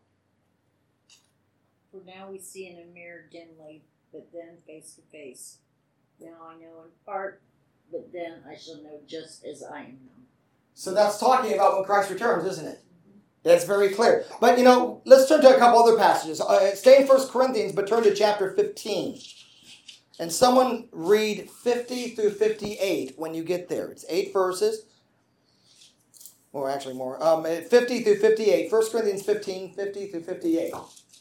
For now we see in a mirror dimly, but then face to face. Now I know in part, but then I shall know just as I am known. So that's talking about when Christ returns, isn't it? That's very clear. But, you know, let's turn to a couple other passages. Uh, stay in First Corinthians, but turn to chapter fifteen. And someone read fifty through fifty-eight when you get there. It's eight verses. Or actually more. Um, fifty through fifty-eight. First Corinthians fifteen, fifty through fifty-eight.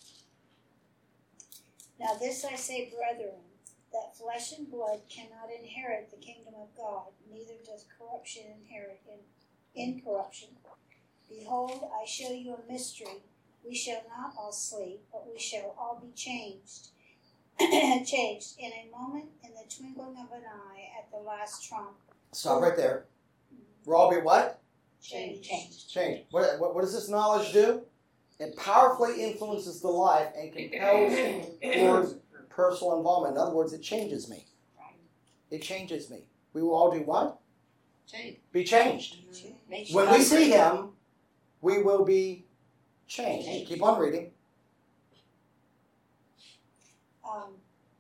Now this I say, brethren, that flesh and blood cannot inherit the kingdom of God, neither does corruption inherit in incorruption. Behold, I show you a mystery. We shall not all sleep, but we shall all be changed. changed in a moment, in the twinkling of an eye, at the last trump. Stop right there. We'll all be what? Changed. Change. What, what, what does this knowledge do? It powerfully influences the life and compels towards personal involvement. In other words, it changes me. It changes me. We will all do what? Change. Be changed. Makes When you we see hungry. him, we will be changed. Keep on reading. Um,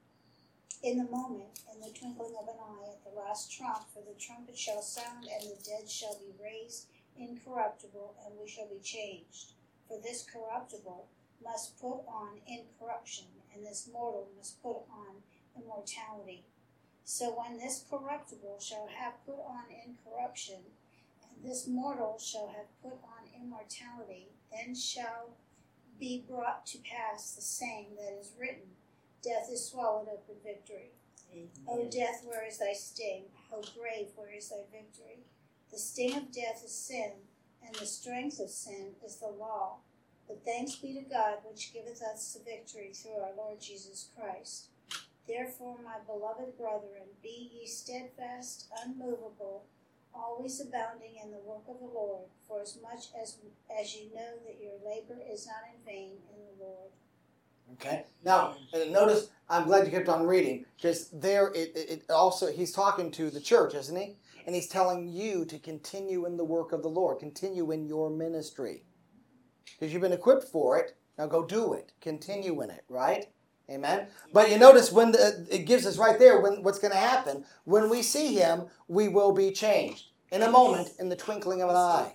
in the moment, in the twinkling of an eye, at the last trump, for the trumpet shall sound, and the dead shall be raised incorruptible, and we shall be changed. For this corruptible must put on incorruption, and this mortal must put on immortality. So when this corruptible shall have put on incorruption, and this mortal shall have put on immortality, then shall be brought to pass the saying that is written, Death is swallowed up in victory. Amen. O death, where is thy sting? O grave, where is thy victory? The sting of death is sin, and the strength of sin is the law. But thanks be to God, which giveth us the victory through our Lord Jesus Christ. Therefore, my beloved brethren, be ye steadfast, unmovable, always abounding in the work of the Lord, for as much as, as you know that your labor is not in vain in the Lord. Okay. Now, and notice, I'm glad you kept on reading, because there it, it, it also, he's talking to the church, isn't he? And he's telling you to continue in the work of the Lord, continue in your ministry. Because you've been equipped for it, now go do it. Continue in it, right? Amen? But you notice when the, it gives us right there when what's going to happen. When we see him, we will be changed. In a moment, in the twinkling of an eye.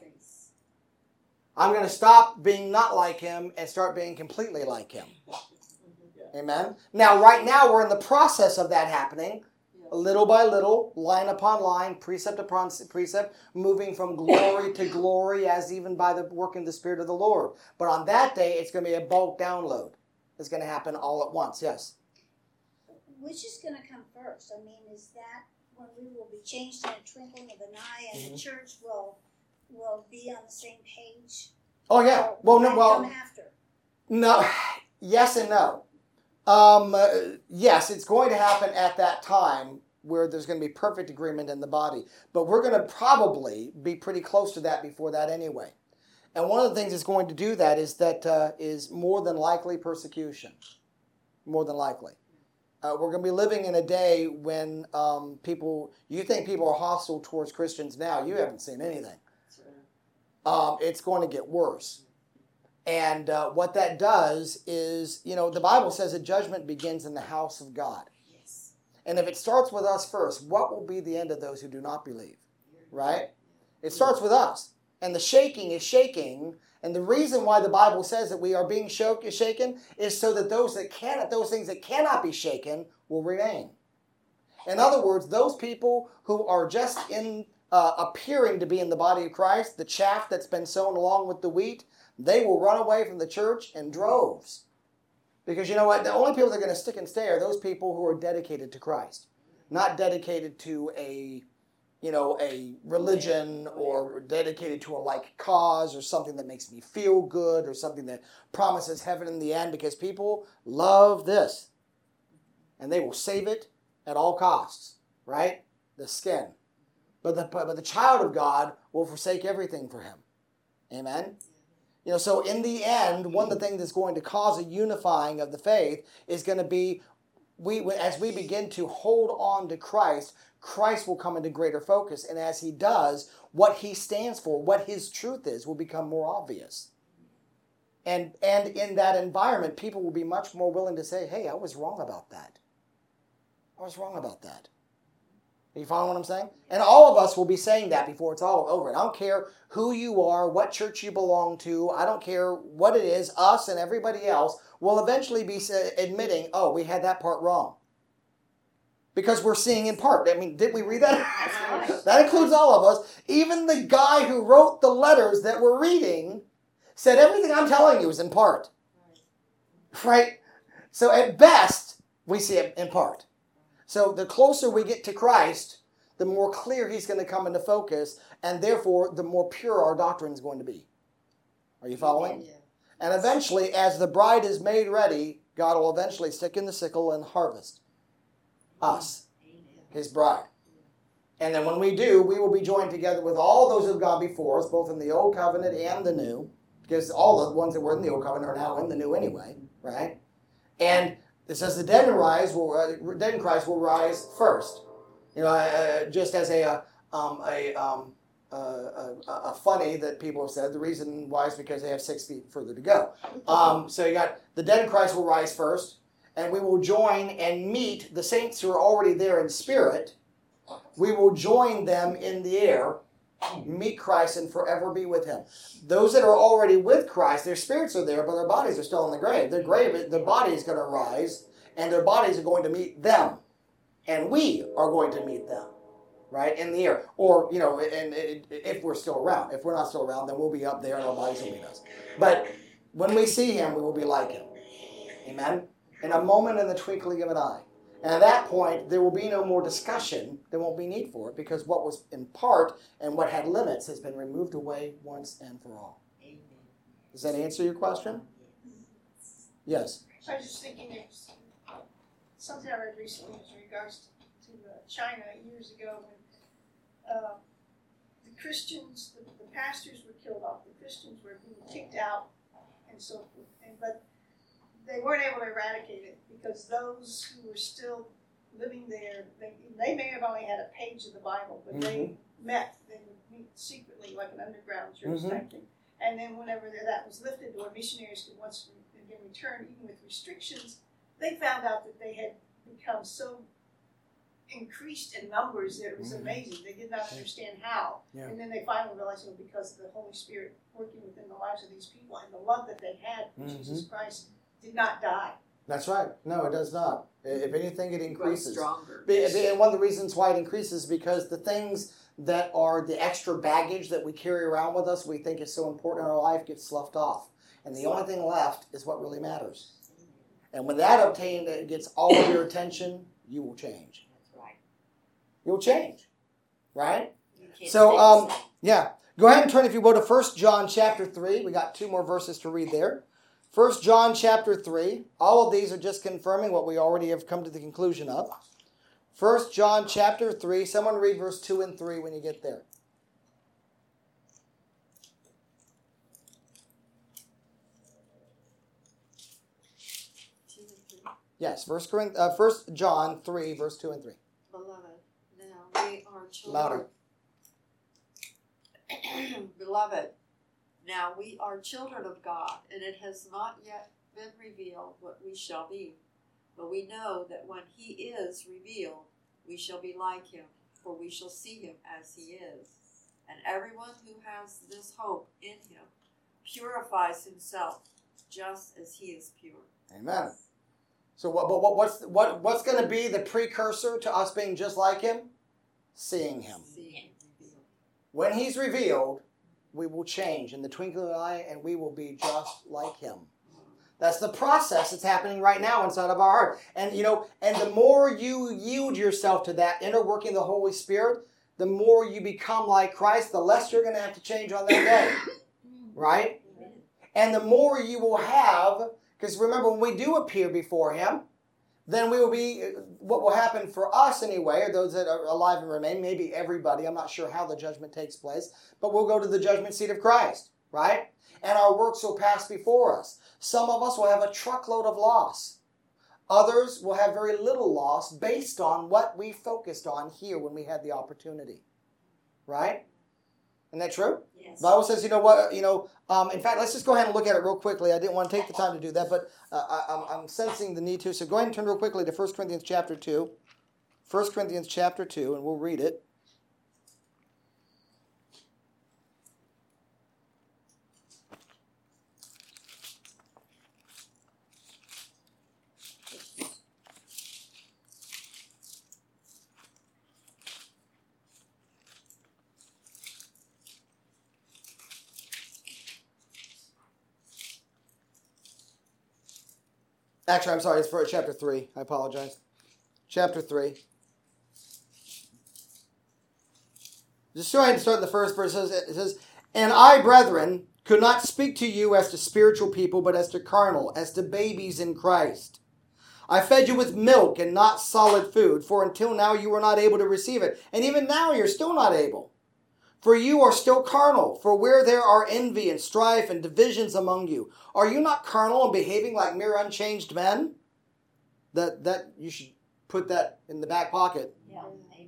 I'm going to stop being not like him and start being completely like him. Amen? Now, right now, we're in the process of that happening. Little by little, line upon line, precept upon precept, moving from glory to glory as even by the work of the Spirit of the Lord. But on that day, it's going to be a bulk download. It's going to happen all at once, yes. Which is going to come first? I mean, is that when we will be changed in a twinkling of an eye, and Mhm. the church will will be on the same page? Oh, yeah. Or Well, will no, that well, come after? no, yes and no. Um, uh, yes, it's going to happen at that time where there's going to be perfect agreement in the body. But we're going to probably be pretty close to that before that anyway. And one of the things that's going to do that is that uh, is more than likely persecution. More than likely. Uh, we're going to be living in a day when um, people, you think people are hostile towards Christians now. You haven't seen anything. Um, it's going to get worse. And uh, what that does is, you know, the Bible says that judgment begins in the house of God. Yes. And if it starts with us first, what will be the end of those who do not believe? Right? It starts with us. And the shaking is shaking. And the reason why the Bible says that we are being shook, shaken is so that those that cannot, those things that cannot be shaken will remain. In other words, those people who are just in uh, appearing to be in the body of Christ, the chaff that's been sown along with the wheat, they will run away from the church in droves. Because you know what? The only people that are going to stick and stay are those people who are dedicated to Christ. Not dedicated to a, you know, a religion or dedicated to a like cause or something that makes me feel good or something that promises heaven in the end, because people love this and they will save it at all costs, right? The skin. But the, but the child of God will forsake everything for him. Amen? You know, so in the end, one of the things that's going to cause a unifying of the faith is going to be, we as we begin to hold on to Christ, Christ will come into greater focus. And as he does, what he stands for, what his truth is, will become more obvious. And, and in that environment, people will be much more willing to say, hey, I was wrong about that. I was wrong about that. Are you following what I'm saying? And all of us will be saying that before it's all over. And I don't care who you are, what church you belong to. I don't care what it is. Us and everybody else will eventually be admitting, oh, we had that part wrong. Because we're seeing in part. I mean, did we read that? That includes all of us. Even the guy who wrote the letters that we're reading said everything I'm telling you is in part. Right? So at best, we see it in part. So the closer we get to Christ, the more clear he's going to come into focus, and therefore the more pure our doctrine is going to be. Are you following? Yeah. And eventually, as the bride is made ready, God will eventually stick in the sickle and harvest us, his bride. And then when we do, we will be joined together with all those who have gone before us, both in the old covenant and the new, because all the ones that were in the old covenant are now in the new anyway, right? And it says the dead in rise will uh, dead in Christ will rise first. You know, uh, just as a uh, um, a, um, uh, a a funny that people have said. The reason why is because they have six feet further to go. Um, so you got the dead in Christ will rise first, and we will join and meet the saints who are already there in spirit. We will join them in the air, meet Christ, and forever be with him. Those that are already with Christ, their spirits are there, but their bodies are still in the grave. Their grave, their body is going to rise, and their bodies are going to meet them. And we are going to meet them, right, in the air. Or, you know, and, and if we're still around. If we're not still around, then we'll be up there and our bodies will meet us. But when we see him, we will be like him. Amen? In a moment, in the twinkling of an eye. And at that point, there will be no more discussion. There won't be need for it, because what was in part and what had limits has been removed away once and for all. Amen. Does that answer your question? Yes. I was just thinking of something I read recently in regards to, to uh, China years ago when uh, the Christians, the, the pastors were killed off, the Christians were being kicked out, and so forth. And, but they weren't able to eradicate it because those who were still living there, they, they may have only had a page of the Bible, but mm-hmm. they met, they would meet secretly like an underground church mm-hmm. type thing. And then whenever that was lifted, or missionaries could once again return, even with restrictions, they found out that they had become so increased in numbers that it was mm-hmm. amazing. They did not understand how. Yeah. And then they finally realized it was because of the Holy Spirit working within the lives of these people and the love that they had for mm-hmm. Jesus Christ did not die. That's right. No, it does not. If anything, it increases. Stronger. And one of the reasons why it increases is because the things that are the extra baggage that we carry around with us, we think is so important in our life, gets sloughed off. And the only thing left is what really matters. And when that obtained it gets all of your attention, you will change. That's right. You'll change. Right? So, um, yeah. Go ahead and turn, if you will, to First John chapter three. We got two more verses to read there. First John chapter three. All of these are just confirming what we already have come to the conclusion of. First John chapter three. Someone read verse two and three when you get there. Yes, First Corinth, uh, First John three, verse two and three. Beloved, now we are children. Louder. Beloved, now we are children of God, and it has not yet been revealed what we shall be. But we know that when he is revealed, we shall be like him, for we shall see him as he is. And everyone who has this hope in him purifies himself, just as he is pure. Amen. So what, but what, what's what, what's going to be the precursor to us being just like him? Seeing him. Seeing him. When he's revealed, we will change in the twinkling of an eye, and we will be just like him. That's the process that's happening right now inside of our heart. And you know, and the more you yield yourself to that inner working of the Holy Spirit, the more you become like Christ, the less you're going to have to change on that day. Right? And the more you will have, because remember, when we do appear before him, then we will be, what will happen for us anyway, or those that are alive and remain, maybe everybody, I'm not sure how the judgment takes place, but we'll go to the judgment seat of Christ, right? And our works will pass before us. Some of us will have a truckload of loss. Others will have very little loss based on what we focused on here when we had the opportunity, right? Isn't that true? Yes. The Bible says, you know what, you know, um, in fact, let's just go ahead and look at it real quickly. I didn't want to take the time to do that, but uh, I, I'm, I'm sensing the need to. So go ahead and turn real quickly to First Corinthians chapter two. First Corinthians chapter two, and we'll read it. Actually, I'm sorry, it's for chapter three. I apologize. Chapter three. Just go ahead and start in the first verse. It says, it says, "And I, brethren, could not speak to you as to spiritual people, but as to carnal, as to babies in Christ. I fed you with milk and not solid food, for until now you were not able to receive it. And even now you're still not able. For you are still carnal. For where there are envy and strife and divisions among you, are you not carnal and behaving like mere unchanged men?" That that you should put that in the back pocket. Yeah. Amen.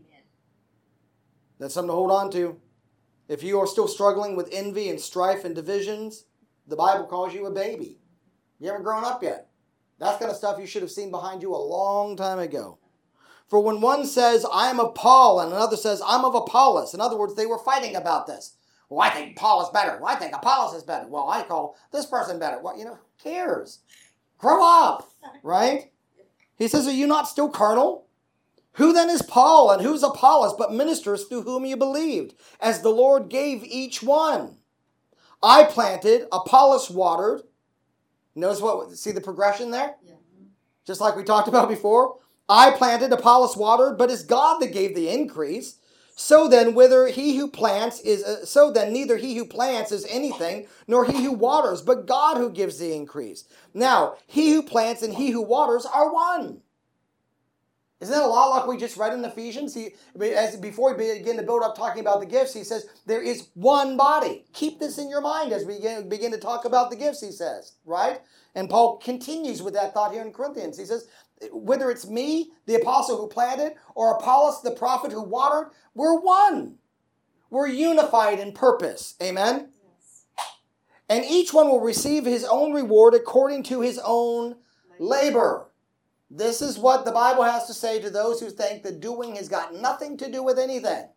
That's something to hold on to. If you are still struggling with envy and strife and divisions, the Bible calls you a baby. You haven't grown up yet. That's kind of stuff you should have seen behind you a long time ago. For when one says, "I am of Paul," and another says, "I'm of Apollos," in other words, they were fighting about this. Well, I think Paul is better. Well, I think Apollos is better. Well, I call this person better. Well, you know, who cares? Grow up, right? He says, "Are you not still carnal? Who then is Paul and who's Apollos but ministers through whom you believed, as the Lord gave each one? I planted, Apollos watered." Notice what, see the progression there? Yeah. Just like we talked about before. "I planted, Apollos watered, but it's God that gave the increase. So then, whether he who plants is uh, so then neither he who plants is anything, nor he who waters, but God who gives the increase. Now, he who plants and he who waters are one." Isn't that a lot like we just read in Ephesians? He, as before we begin to build up talking about the gifts, he says there is one body. Keep this in your mind as we begin, begin to talk about the gifts, he says, right? And Paul continues with that thought here in Corinthians. He says, whether it's me, the apostle who planted, or Apollos, the prophet who watered, we're one. We're unified in purpose. Amen? Yes. And each one will receive his own reward according to his own labor. This is what the Bible has to say to those who think that doing has got nothing to do with anything.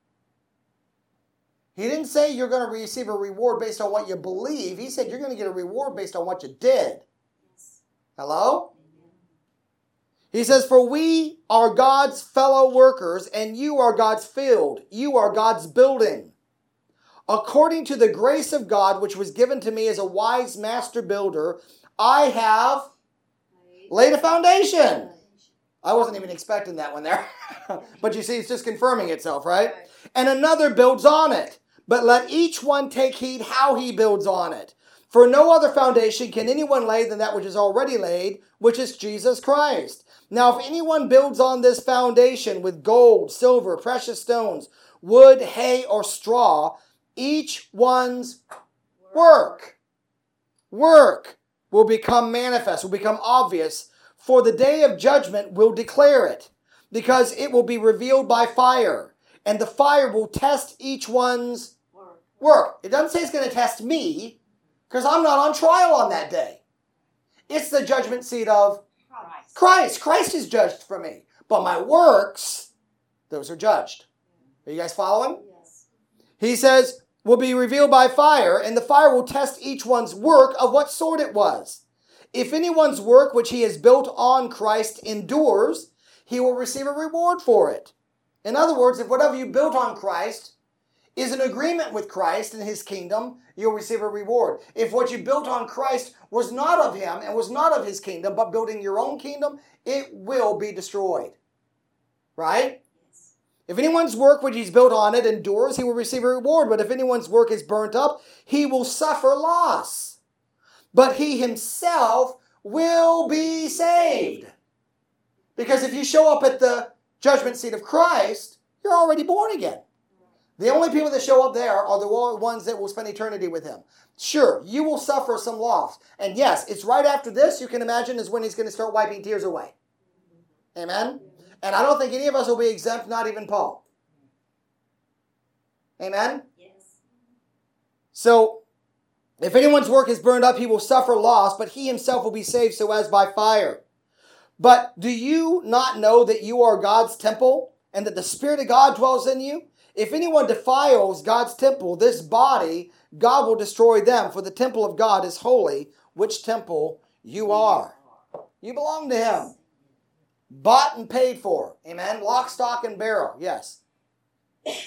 He didn't say you're going to receive a reward based on what you believe. He said you're going to get a reward based on what you did. Yes. Hello? He says, "For we are God's fellow workers, and you are God's field. You are God's building. According to the grace of God, which was given to me as a wise master builder, I have laid a foundation." I wasn't even expecting that one there. But you see, it's just confirming itself, right? Right. "And another builds on it. But let each one take heed how he builds on it. For no other foundation can anyone lay than that which is already laid, which is Jesus Christ. Now, if anyone builds on this foundation with gold, silver, precious stones, wood, hay, or straw, each one's work, work will become manifest, will become obvious, for the day of judgment will declare it, because it will be revealed by fire, and the fire will test each one's Work. work." It doesn't say it's going to test me, because I'm not on trial on that day. It's the judgment seat of Christ. Christ. Christ is judged for me. But my works, those are judged. Are you guys following? Yes. He says, will be revealed by fire, and the fire will test each one's work of what sort it was. If anyone's work which he has built on Christ endures, he will receive a reward for it. In other words, if whatever you built on Christ is in agreement with Christ and his kingdom, you'll receive a reward. If what you built on Christ was not of him and was not of his kingdom, but building your own kingdom, it will be destroyed. Right? Yes. If anyone's work which he's built on it endures, he will receive a reward. But if anyone's work is burnt up, he will suffer loss. But he himself will be saved. Because if you show up at the judgment seat of Christ, you're already born again. The only people that show up there are the ones that will spend eternity with him. Sure, you will suffer some loss. And yes, it's right after this, you can imagine, is when he's going to start wiping tears away. Amen? And I don't think any of us will be exempt, not even Paul. Amen? Yes. So, if anyone's work is burned up, he will suffer loss, but he himself will be saved so as by fire. But do you not know that you are God's temple and that the Spirit of God dwells in you? If anyone defiles God's temple, this body, God will destroy them, for the temple of God is holy, which temple you are. You belong to him. Bought and paid for. Amen. Lock, stock, and barrel. Yes. If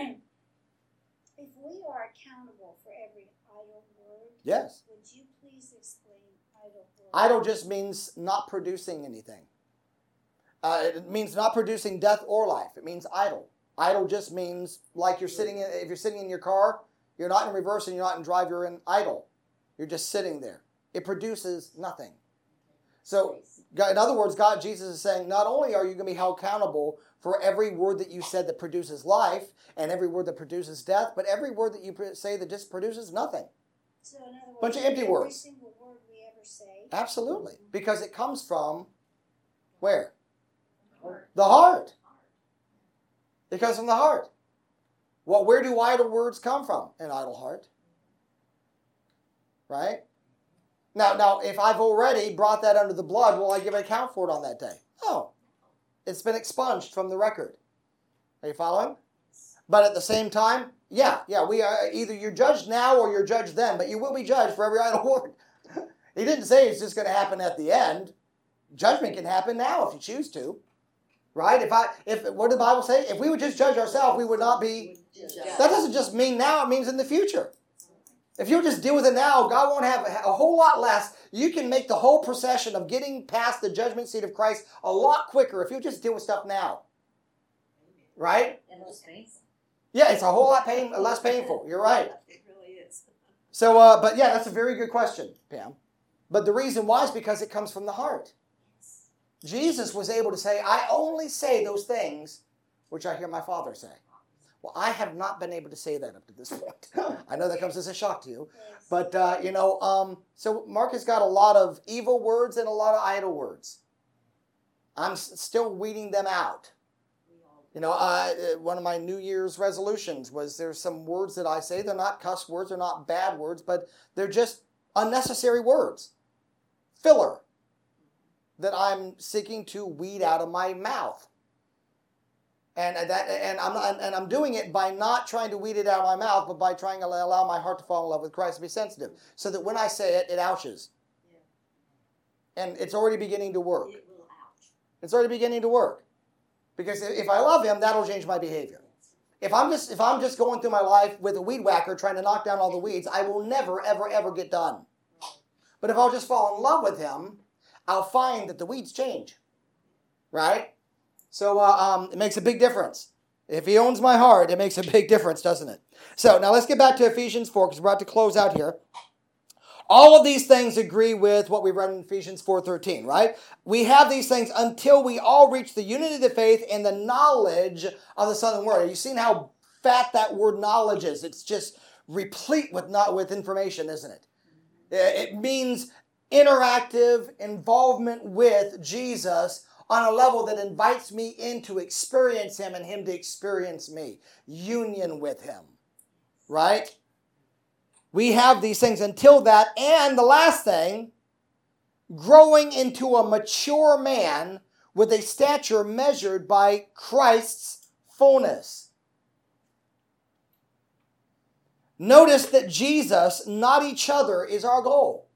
we are accountable for every idle word, Yes. would you please explain idle word? Idle just means not producing anything. Uh, it means not producing death or life. It means idle. Idle just means like you're sitting in, if you're sitting in your car, you're not in reverse and you're not in drive, you're in idle. You're just sitting there. It produces nothing. So, in other words, God, Jesus is saying, not only are you going to be held accountable for every word that you said that produces life and every word that produces death, but every word that you say that just produces nothing. So in other words, Bunch of empty every words. single word we ever say. Absolutely. Because it comes from where? Heart. The heart. It comes from the heart. Well, where do idle words come from? An idle heart. Right? Now, now, if I've already brought that under the blood, will I give an account for it on that day? No. It's been expunged from the record. Are you following? But at the same time, yeah, yeah, we are either you're judged now or you're judged then, but you will be judged for every idle word. He didn't say it's just going to happen at the end. Judgment can happen now if you choose to. Right? If I if what did the Bible say? If we would just judge ourselves, we would not be. That doesn't just mean now, it means in the future. If you just deal with it now, God won't have a whole lot less. You can make the whole procession of getting past the judgment seat of Christ a lot quicker if you just deal with stuff now. Right? And less painful. Yeah, it's a whole lot pain, less painful. You're right. It really is. So, uh, but yeah, that's a very good question, Pam. But the reason why is because it comes from the heart. Jesus was able to say, I only say those things which I hear my Father say. Well, I have not been able to say that up to this point. I know that comes as a shock to you. Yes. But, uh, you know, um, so Mark has got a lot of evil words and a lot of idle words. I'm s- still weeding them out. You know, uh, one of my New Year's resolutions was there's some words that I say. They're not cuss words. They're not bad words, but they're just unnecessary words. Filler that I'm seeking to weed out of my mouth. And that, and I'm not, and I'm doing it by not trying to weed it out of my mouth, but by trying to allow my heart to fall in love with Christ and be sensitive, so that when I say it, it ouches. And it's already beginning to work. It will ouch. It's already beginning to work, because if I love Him, that'll change my behavior. If I'm just if I'm just going through my life with a weed whacker trying to knock down all the weeds, I will never, ever, ever get done. But if I'll just fall in love with Him, I'll find that the weeds change. Right? So uh, um, it makes a big difference. If He owns my heart, it makes a big difference, doesn't it? So now let's get back to Ephesians four, because we're about to close out here. All of these things agree with what we read in Ephesians four thirteen, right? We have these things until we all reach the unity of the faith and the knowledge of the Son of the Word. You've seen how fat that word knowledge is. It's just replete with not with information, isn't it? It means interactive involvement with Jesus on a level that invites me in to experience Him and Him to experience me. Union with Him, right? We have these things until that. And the last thing, growing into a mature man with a stature measured by Christ's fullness. Notice that Jesus, not each other, is our goal.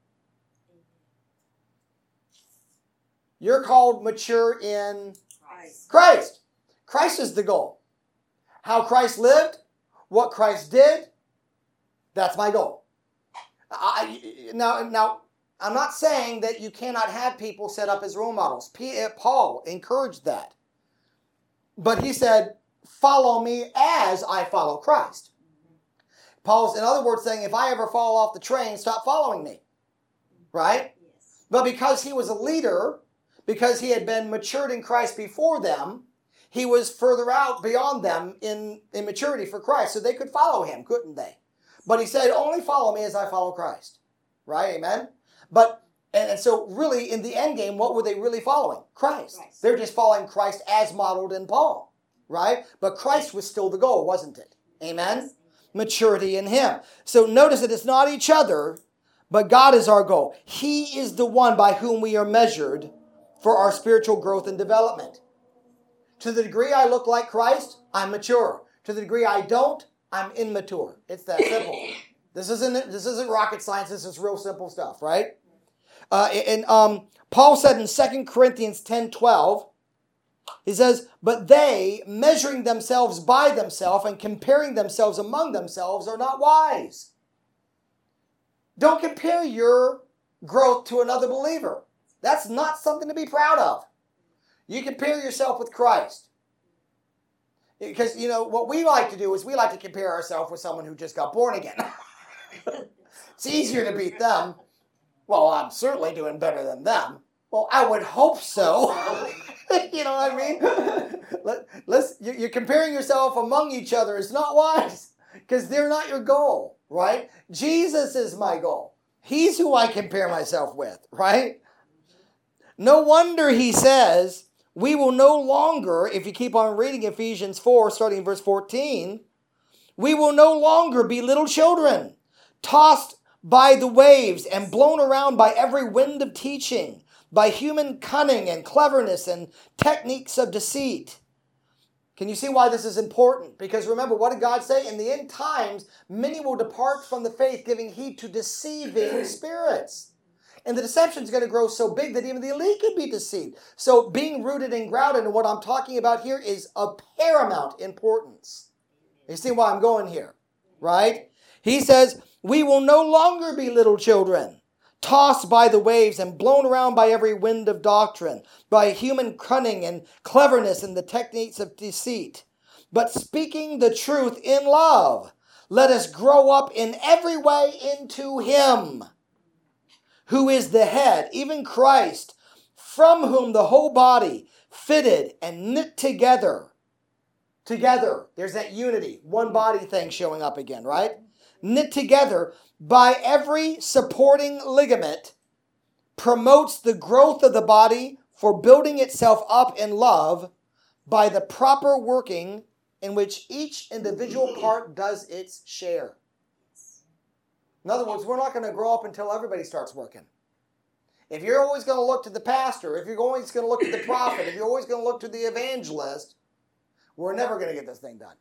You're called mature in Christ. Christ. Christ is the goal. How Christ lived, what Christ did, that's my goal. I, now, now, I'm not saying that you cannot have people set up as role models. P, Paul encouraged that. But he said, follow me as I follow Christ. Paul's, in other words, saying, if I ever fall off the train, stop following me. Right? Yes. But because he was a leader, because he had been matured in Christ before them, he was further out beyond them in, in maturity for Christ. So they could follow him, couldn't they? But he said, only follow me as I follow Christ. Right? Amen? But, and, and so really, in the end game, what were they really following? Christ. Christ. They're just following Christ as modeled in Paul. Right? But Christ was still the goal, wasn't it? Amen? Maturity in him. So notice that it's not each other, but God is our goal. He is the one by whom we are measured for our spiritual growth and development. To the degree I look like Christ, I'm mature. To the degree I don't, I'm immature. It's that simple. This isn't this isn't rocket science. This is real simple stuff, right? Uh, and um, Paul said in Second Corinthians ten twelve, he says, but they, measuring themselves by themselves and comparing themselves among themselves, are not wise. Don't compare your growth to another believer. That's not something to be proud of. You compare yourself with Christ. Because, you know, what we like to do is we like to compare ourselves with someone who just got born again. It's easier to beat them. Well, I'm certainly doing better than them. Well, I would hope so. You know what I mean? Let, let's, you're comparing yourself among each other. It's not wise because they're not your goal, right? Jesus is my goal. He's who I compare myself with, right? No wonder he says, we will no longer, if you keep on reading Ephesians four, starting in verse fourteen, we will no longer be little children, tossed by the waves and blown around by every wind of teaching, by human cunning and cleverness and techniques of deceit. Can you see why this is important? Because remember, what did God say? In the end times, many will depart from the faith, giving heed to deceiving spirits. And the deception is going to grow so big that even the elite could be deceived. So being rooted and grounded in what I'm talking about here is of paramount importance. You see why I'm going here, right? He says, we will no longer be little children, tossed by the waves and blown around by every wind of doctrine, by human cunning and cleverness and the techniques of deceit. But speaking the truth in love, let us grow up in every way into him, who is the head, even Christ, from whom the whole body, fitted and knit together, together, there's that unity, one body thing showing up again, right? Knit together by every supporting ligament, promotes the growth of the body for building itself up in love by the proper working in which each individual part does its share. In other words, we're not going to grow up until everybody starts working. If you're always going to look to the pastor, if you're always going to look to the prophet, if you're always going to look to the evangelist, we're never going to get this thing done.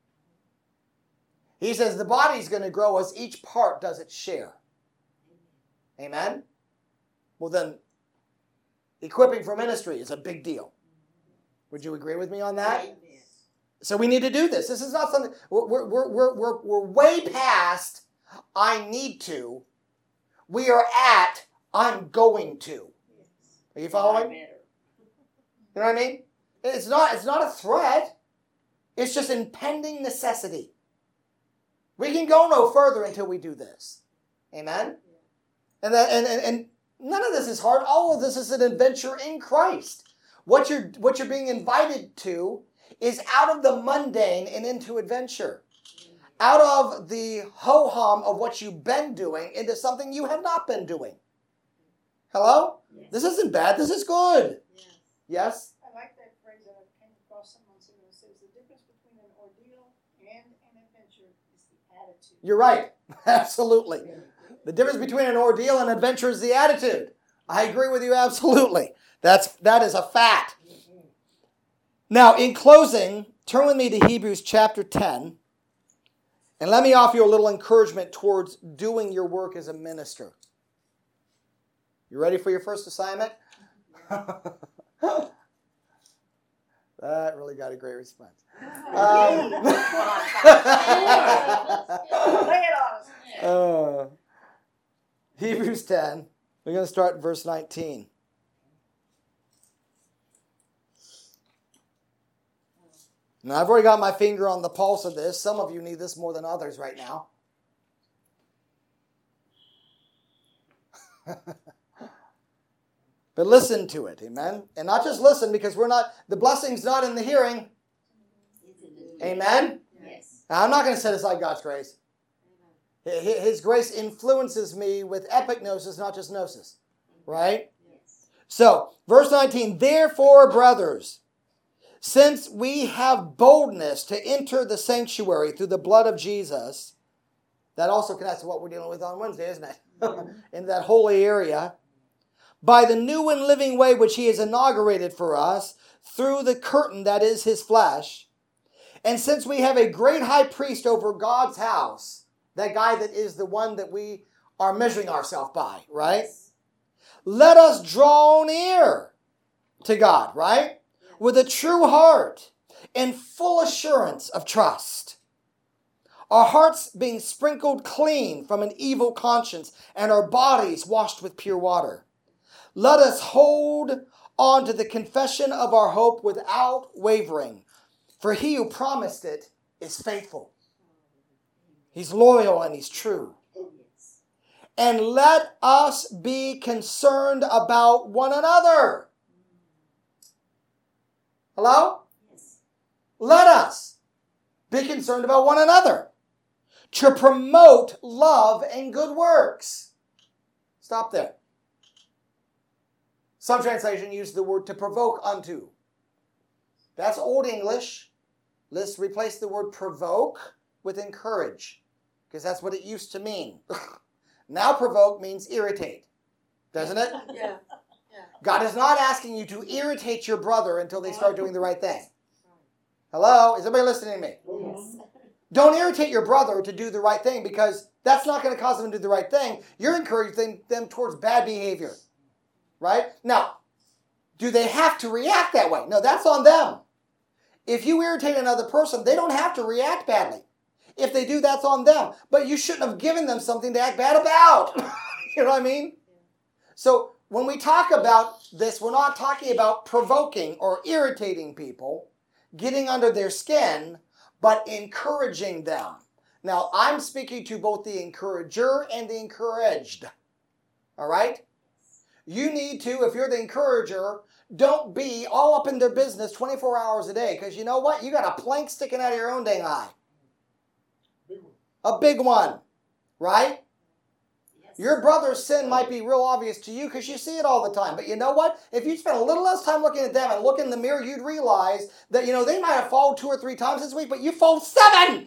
He says the body's going to grow as each part does its share. Amen? Well then, equipping for ministry is a big deal. Would you agree with me on that? So we need to do this. This is not something, we're, we're, we're, we're, we're way past I need to. We are at I'm going to. Are you following? You know what I mean? It's not, it's not a threat. It's just impending necessity. We can go no further until we do this. Amen? And, that, and, and, and none of this is hard. All of this is an adventure in Christ. What you're, what you're being invited to is out of the mundane and into adventure. Out of the ho-hum of what you've been doing into something you have not been doing. Hello? Yes. This isn't bad. This is good. Yes. Yes? I like that phrase that I came across someone saying that says the difference between an ordeal and an adventure is the attitude. You're right. Absolutely. The difference between an ordeal and adventure is the attitude. I agree with you absolutely. That's, that is a fact. Now, in closing, turn with me to Hebrews chapter ten. And let me offer you a little encouragement towards doing your work as a minister. You ready for your first assignment? That really got a great response. Um, Lay it on us. uh, Hebrews ten. We're going to start at verse nineteen. Now, I've already got my finger on the pulse of this. Some of you need this more than others right now. But listen to it, amen? And not just listen, because we're not, the blessing's not in the hearing. Amen? Yes. Now, I'm not going to set aside God's grace. His grace influences me with epignosis, not just gnosis. Right? Yes. So, verse nineteen, therefore, brothers, since we have boldness to enter the sanctuary through the blood of Jesus, that also connects to what we're dealing with on Wednesday, isn't it? In that holy area, by the new and living way which he has inaugurated for us, through the curtain that is his flesh. And since we have a great high priest over God's house, that guy that is the one that we are measuring ourselves by, right? Let us draw near to God, right? With a true heart and full assurance of trust. Our hearts being sprinkled clean from an evil conscience and our bodies washed with pure water. Let us hold on to the confession of our hope without wavering. For he who promised it is faithful. He's loyal and he's true. And let us be concerned about one another. Hello? Yes. Let us be concerned about one another to promote love and good works. Stop there. Some translation use the word to provoke unto. That's Old English. Let's replace the word provoke with encourage, because that's what it used to mean. Now provoke means irritate, doesn't it? Yeah. God is not asking you to irritate your brother until they start doing the right thing. Hello? Is everybody listening to me? Yes. Don't irritate your brother to do the right thing, because that's not going to cause them to do the right thing. You're encouraging them towards bad behavior. Right? Now, do they have to react that way? No, that's on them. If you irritate another person, they don't have to react badly. If they do, that's on them. But you shouldn't have given them something to act bad about. You know what I mean? So when we talk about this, we're not talking about provoking or irritating people, getting under their skin, but encouraging them. Now, I'm speaking to both the encourager and the encouraged. All right? You need to, if you're the encourager, don't be all up in their business twenty-four hours a day, because you know what? You got a plank sticking out of your own dang eye. A big one, right? Yes. Your brother's sin might be real obvious to you because you see it all the time. But you know what? If you spend a little less time looking at them and look in the mirror, you'd realize that, you know, they might have fallen two or three times this week, but you fall seven.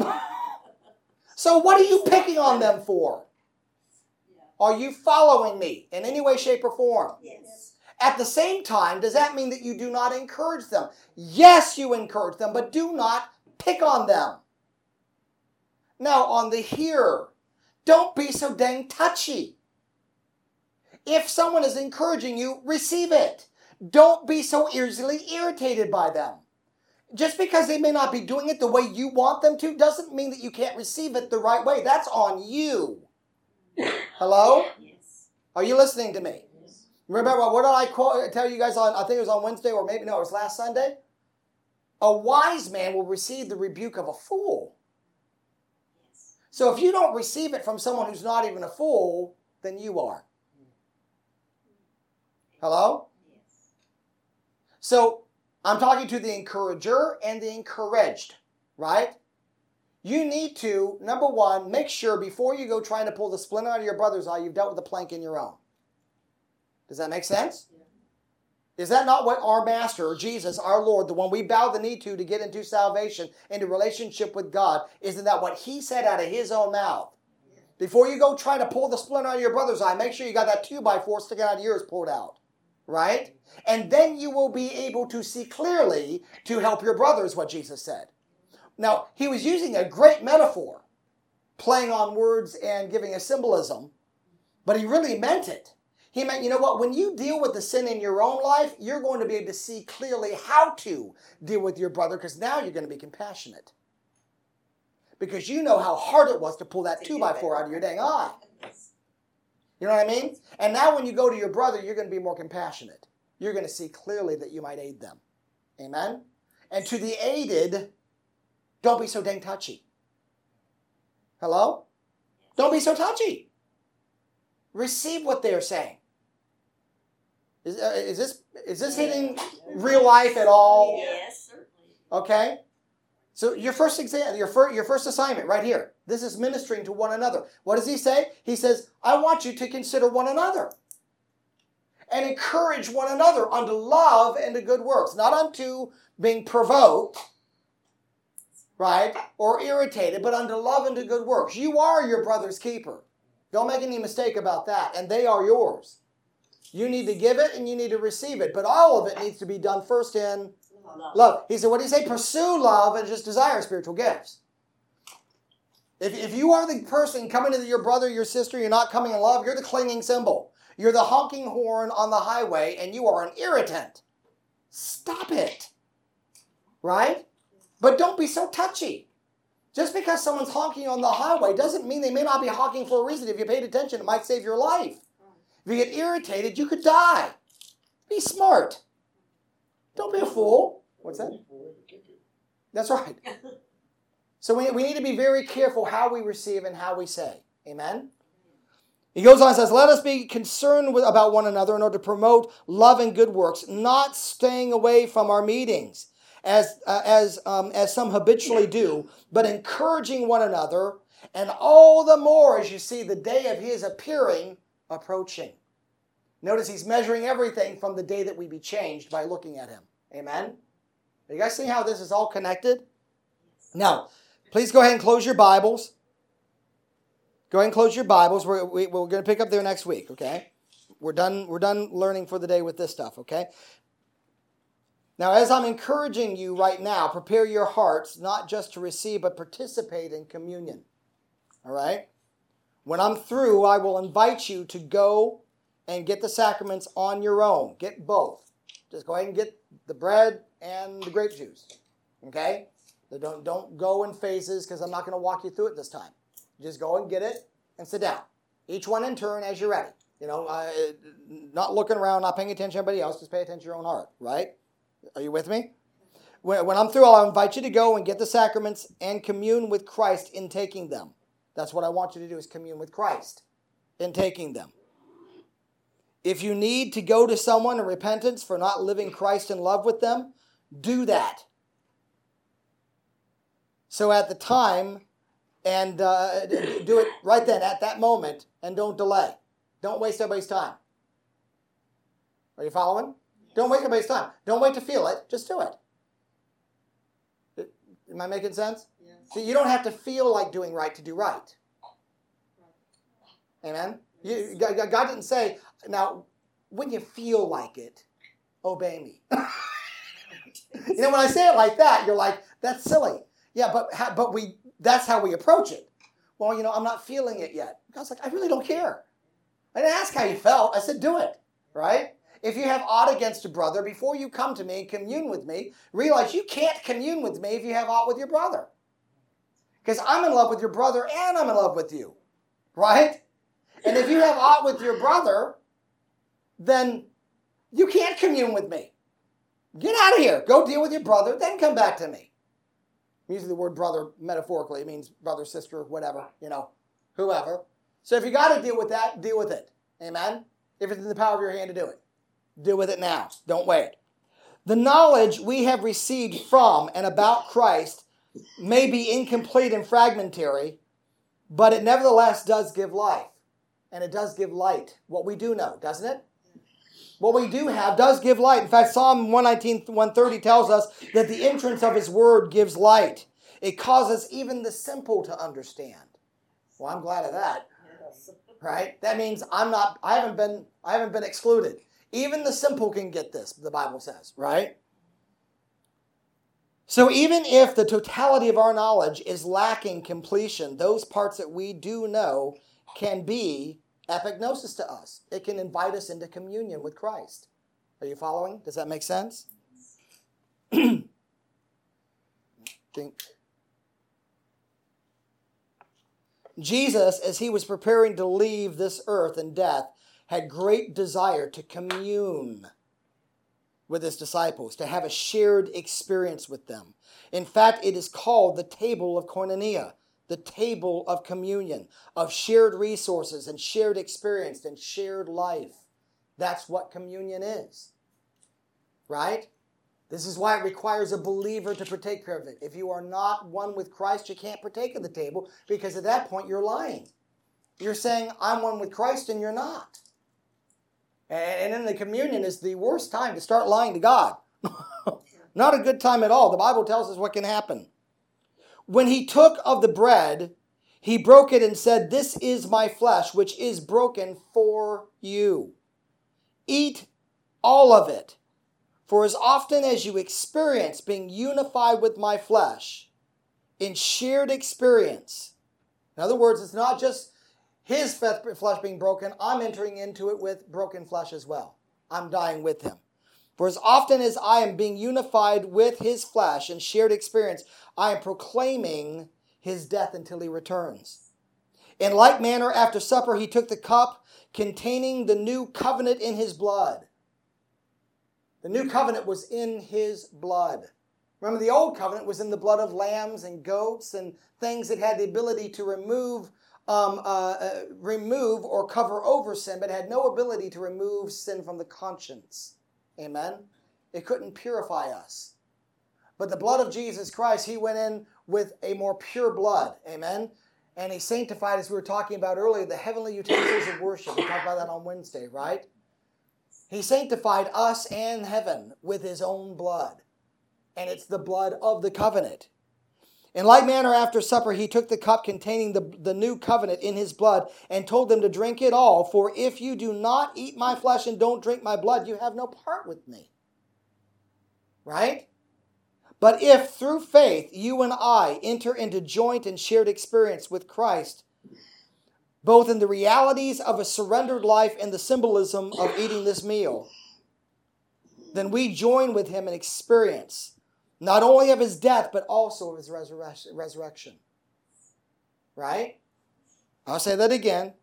So what are you picking on them for? Are you following me in any way, shape, or form? Yes. At the same time, does that mean that you do not encourage them? Yes, you encourage them, but do not pick on them. Now, on the hearer, don't be so dang touchy. If someone is encouraging you, receive it. Don't be so easily irritated by them. Just because they may not be doing it the way you want them to doesn't mean that you can't receive it the right way. That's on you. Hello? Yes. Are you listening to me? Remember, what did I quote, tell you guys on, I think it was on Wednesday, or maybe, no, it was last Sunday? A wise man will receive the rebuke of a fool. Yes. So if you don't receive it from someone who's not even a fool, then you are. Hello? Yes. So I'm talking to the encourager and the encouraged, right? You need to, number one, make sure before you go trying to pull the splinter out of your brother's eye, you've dealt with the plank in your own. Does that make sense? Yeah. Is that not what our Master, Jesus, our Lord, the one we bow the knee to to get into salvation, into relationship with God, isn't that what he said out of his own mouth? Yeah. Before you go trying to pull the splinter out of your brother's eye, make sure you got that two by four sticking out of yours pulled out. Right? And then you will be able to see clearly to help your brother, is what Jesus said. Now, he was using a great metaphor, playing on words and giving a symbolism, but he really meant it. He meant, you know what, when you deal with the sin in your own life, you're going to be able to see clearly how to deal with your brother, because now you're going to be compassionate. Because you know how hard it was to pull that two by four out of your dang eye. You know what I mean? And now when you go to your brother, you're going to be more compassionate. You're going to see clearly that you might aid them. Amen? And to the aided, don't be so dang touchy. Hello? Don't be so touchy. Receive what they're saying. Is, uh, is this is this hitting real life at all? Yes, certainly. Okay. So your first exam, your first your first assignment right here. This is ministering to one another. What does he say? He says, "I want you to consider one another and encourage one another unto love and to good works, not unto being provoked, right, or irritated, but unto love and to good works." You are your brother's keeper. Don't make any mistake about that, and they are yours. You need to give it and you need to receive it, but all of it needs to be done first in Love. love. He said, what did he say? Pursue love and just desire spiritual gifts. If, if you are the person coming to your brother, your sister, you're not coming in love, you're the clinging cymbal. You're the honking horn on the highway and you are an irritant. Stop it. Right? But don't be so touchy. Just because someone's honking on the highway doesn't mean they may not be honking for a reason. If you paid attention, it might save your life. If you get irritated, you could die. Be smart. Don't be a fool. What's that? That's right. So we, we need to be very careful how we receive and how we say. Amen? He goes on and says, let us be concerned with, about one another in order to promote love and good works, not staying away from our meetings, as, uh, as, um, as some habitually do, but encouraging one another, and all the more as you see the day of his appearing approaching. Notice he's measuring everything from the day that we be changed by looking at him. Amen? Are you guys see how this is all connected? Now, please go ahead and close your Bibles. Go ahead and close your Bibles. We're, we, we're going to pick up there next week, okay? We're done, we're done learning for the day with this stuff, okay? Now, as I'm encouraging you right now, prepare your hearts not just to receive, but participate in communion. All right? When I'm through, I will invite you to go and get the sacraments on your own. Get both. Just go ahead and get the bread and the grape juice. Okay? Don't, don't go in phases because I'm not going to walk you through it this time. Just go and get it and sit down. Each one in turn as you're ready. You know, uh, not looking around, not paying attention to anybody else. Just pay attention to your own heart. Right? Are you with me? When, when I'm through, I'll invite you to go and get the sacraments and commune with Christ in taking them. That's what I want you to do, is commune with Christ in taking them. If you need to go to someone in repentance for not living Christ in love with them, do that. So at the time, and uh, do it right then, at that moment, and don't delay. Don't waste everybody's time. Are you following? Don't waste everybody's time. Don't wait to feel it. Just do it. Am I making sense? Yes. See, you don't have to feel like doing right to do right. Amen? You, God didn't say, now, when you feel like it, obey me. You know, when I say it like that, you're like, that's silly. Yeah, but but we that's how we approach it. Well, you know, I'm not feeling it yet. God's like, I really don't care. I didn't ask how you felt. I said, do it. Right? If you have aught against a brother, before you come to me and commune with me, realize you can't commune with me if you have aught with your brother. Because I'm in love with your brother and I'm in love with you. Right? And if you have aught with your brother, then you can't commune with me. Get out of here. Go deal with your brother, then come back to me. I'm using the word brother metaphorically. It means brother, sister, whatever, you know, whoever. So if you got to deal with that, deal with it. Amen? If it's in the power of your hand to do it. Deal with it now. Don't wait. The knowledge we have received from and about Christ may be incomplete and fragmentary, but it nevertheless does give life. And it does give light. What we do know, doesn't it? What we do have does give light. In fact, Psalm one nineteen, one thirty tells us that the entrance of his word gives light. It causes even the simple to understand. Well, I'm glad of that. Right? That means I'm not, I haven't been, I haven't been excluded. Even the simple can get this, the Bible says, right? So even if the totality of our knowledge is lacking completion, those parts that we do know can be epignosis to us. It can invite us into communion with Christ. Are you following? Does that make sense? Think. Jesus, as he was preparing to leave this earth in death, had great desire to commune with his disciples, to have a shared experience with them. In fact, it is called the table of koinonia, the table of communion, of shared resources and shared experience and shared life. That's what communion is, right? This is why it requires a believer to partake of it. If you are not one with Christ, you can't partake of the table, because at that point you're lying. You're saying, I'm one with Christ, and you're not. And in the communion is the worst time to start lying to God. Not a good time at all. The Bible tells us what can happen. When he took of the bread, he broke it and said, this is my flesh, which is broken for you. Eat all of it. For as often as you experience being unified with my flesh, in shared experience, in other words, it's not just his flesh being broken, I'm entering into it with broken flesh as well. I'm dying with him. For as often as I am being unified with his flesh in shared experience, I am proclaiming his death until he returns. In like manner, after supper, he took the cup containing the new covenant in his blood. The new covenant was in his blood. Remember, the old covenant was in the blood of lambs and goats and things that had the ability to remove Um, uh, uh, remove or cover over sin, but had no ability to remove sin from the conscience. Amen? It couldn't purify us. But the blood of Jesus Christ, he went in with a more pure blood. Amen? And he sanctified, as we were talking about earlier, the heavenly utensils of worship. We talked about that on Wednesday, right? He sanctified us and heaven with his own blood. And it's the blood of the covenant. In like manner, after supper, he took the cup containing the, the new covenant in his blood and told them to drink it all. For if you do not eat my flesh and don't drink my blood, you have no part with me. Right? But if through faith you and I enter into joint and shared experience with Christ, both in the realities of a surrendered life and the symbolism of eating this meal, then we join with him in experience not only of his death, but also of his resurre- resurrection. Right? I'll say that again.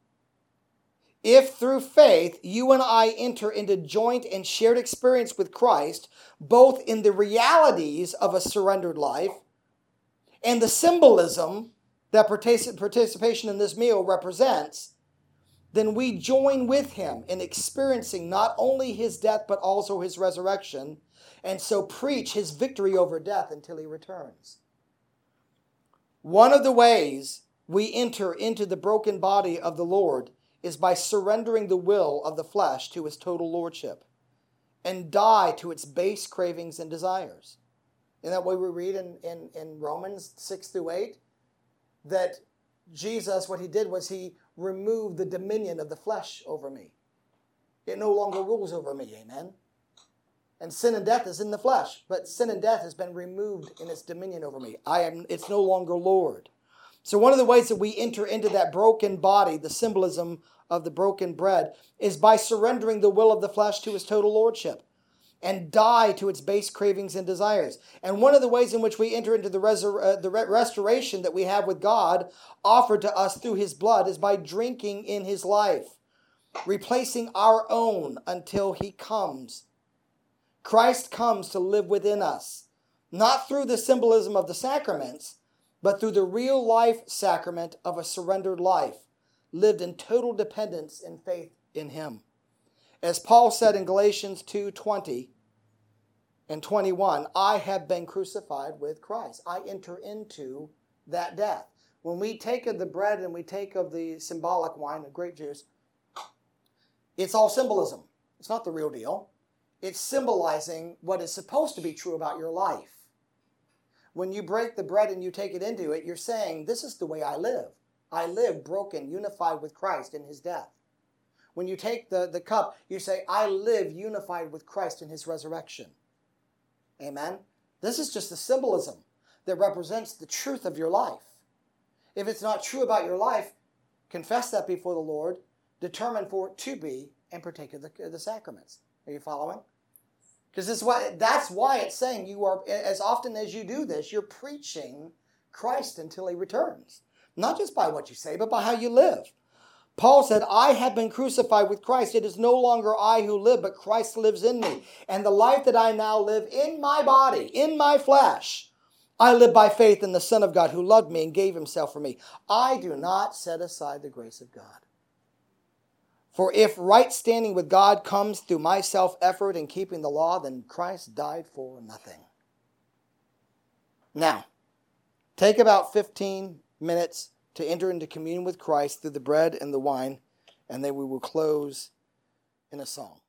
If through faith you and I enter into joint and shared experience with Christ, both in the realities of a surrendered life and the symbolism that partic- participation in this meal represents, then we join with him in experiencing not only his death, but also his resurrection, and so preach his victory over death until he returns. One of the ways we enter into the broken body of the Lord is by surrendering the will of the flesh to his total lordship and die to its base cravings and desires. Isn't that what we read in, in, in Romans six through eight? That Jesus, what he did was he removed the dominion of the flesh over me. It no longer rules over me, amen? And sin and death is in the flesh, but sin and death has been removed in its dominion over me. I am, it's no longer Lord. So one of the ways that we enter into that broken body, the symbolism of the broken bread, is by surrendering the will of the flesh to his total lordship and die to its base cravings and desires. And one of the ways in which we enter into the, resur- uh, the re- restoration that we have with God offered to us through his blood is by drinking in his life, replacing our own until he comes. Christ comes to live within us, not through the symbolism of the sacraments, but through the real life sacrament of a surrendered life, lived in total dependence and faith in him. As Paul said in Galatians two twenty and twenty-one, I have been crucified with Christ. I enter into that death. When we take of the bread and we take of the symbolic wine, the grape juice, it's all symbolism. It's not the real deal. It's symbolizing what is supposed to be true about your life. When you break the bread and you take it into it, you're saying, this is the way I live. I live broken, unified with Christ in his death. When you take the, the cup, you say, I live unified with Christ in his resurrection. Amen? This is just the symbolism that represents the truth of your life. If it's not true about your life, confess that before the Lord, determine for it to be, and partake of the, the sacraments. Are you following? Because this is why, that's why it's saying you are, as often as you do this, you're preaching Christ until he returns. Not just by what you say, but by how you live. Paul said, I have been crucified with Christ. It is no longer I who live, but Christ lives in me. And the life that I now live in my body, in my flesh, I live by faith in the Son of God who loved me and gave himself for me. I do not set aside the grace of God. For if right standing with God comes through my self-effort in keeping the law, then Christ died for nothing. Now, take about fifteen minutes to enter into communion with Christ through the bread and the wine, and then we will close in a song.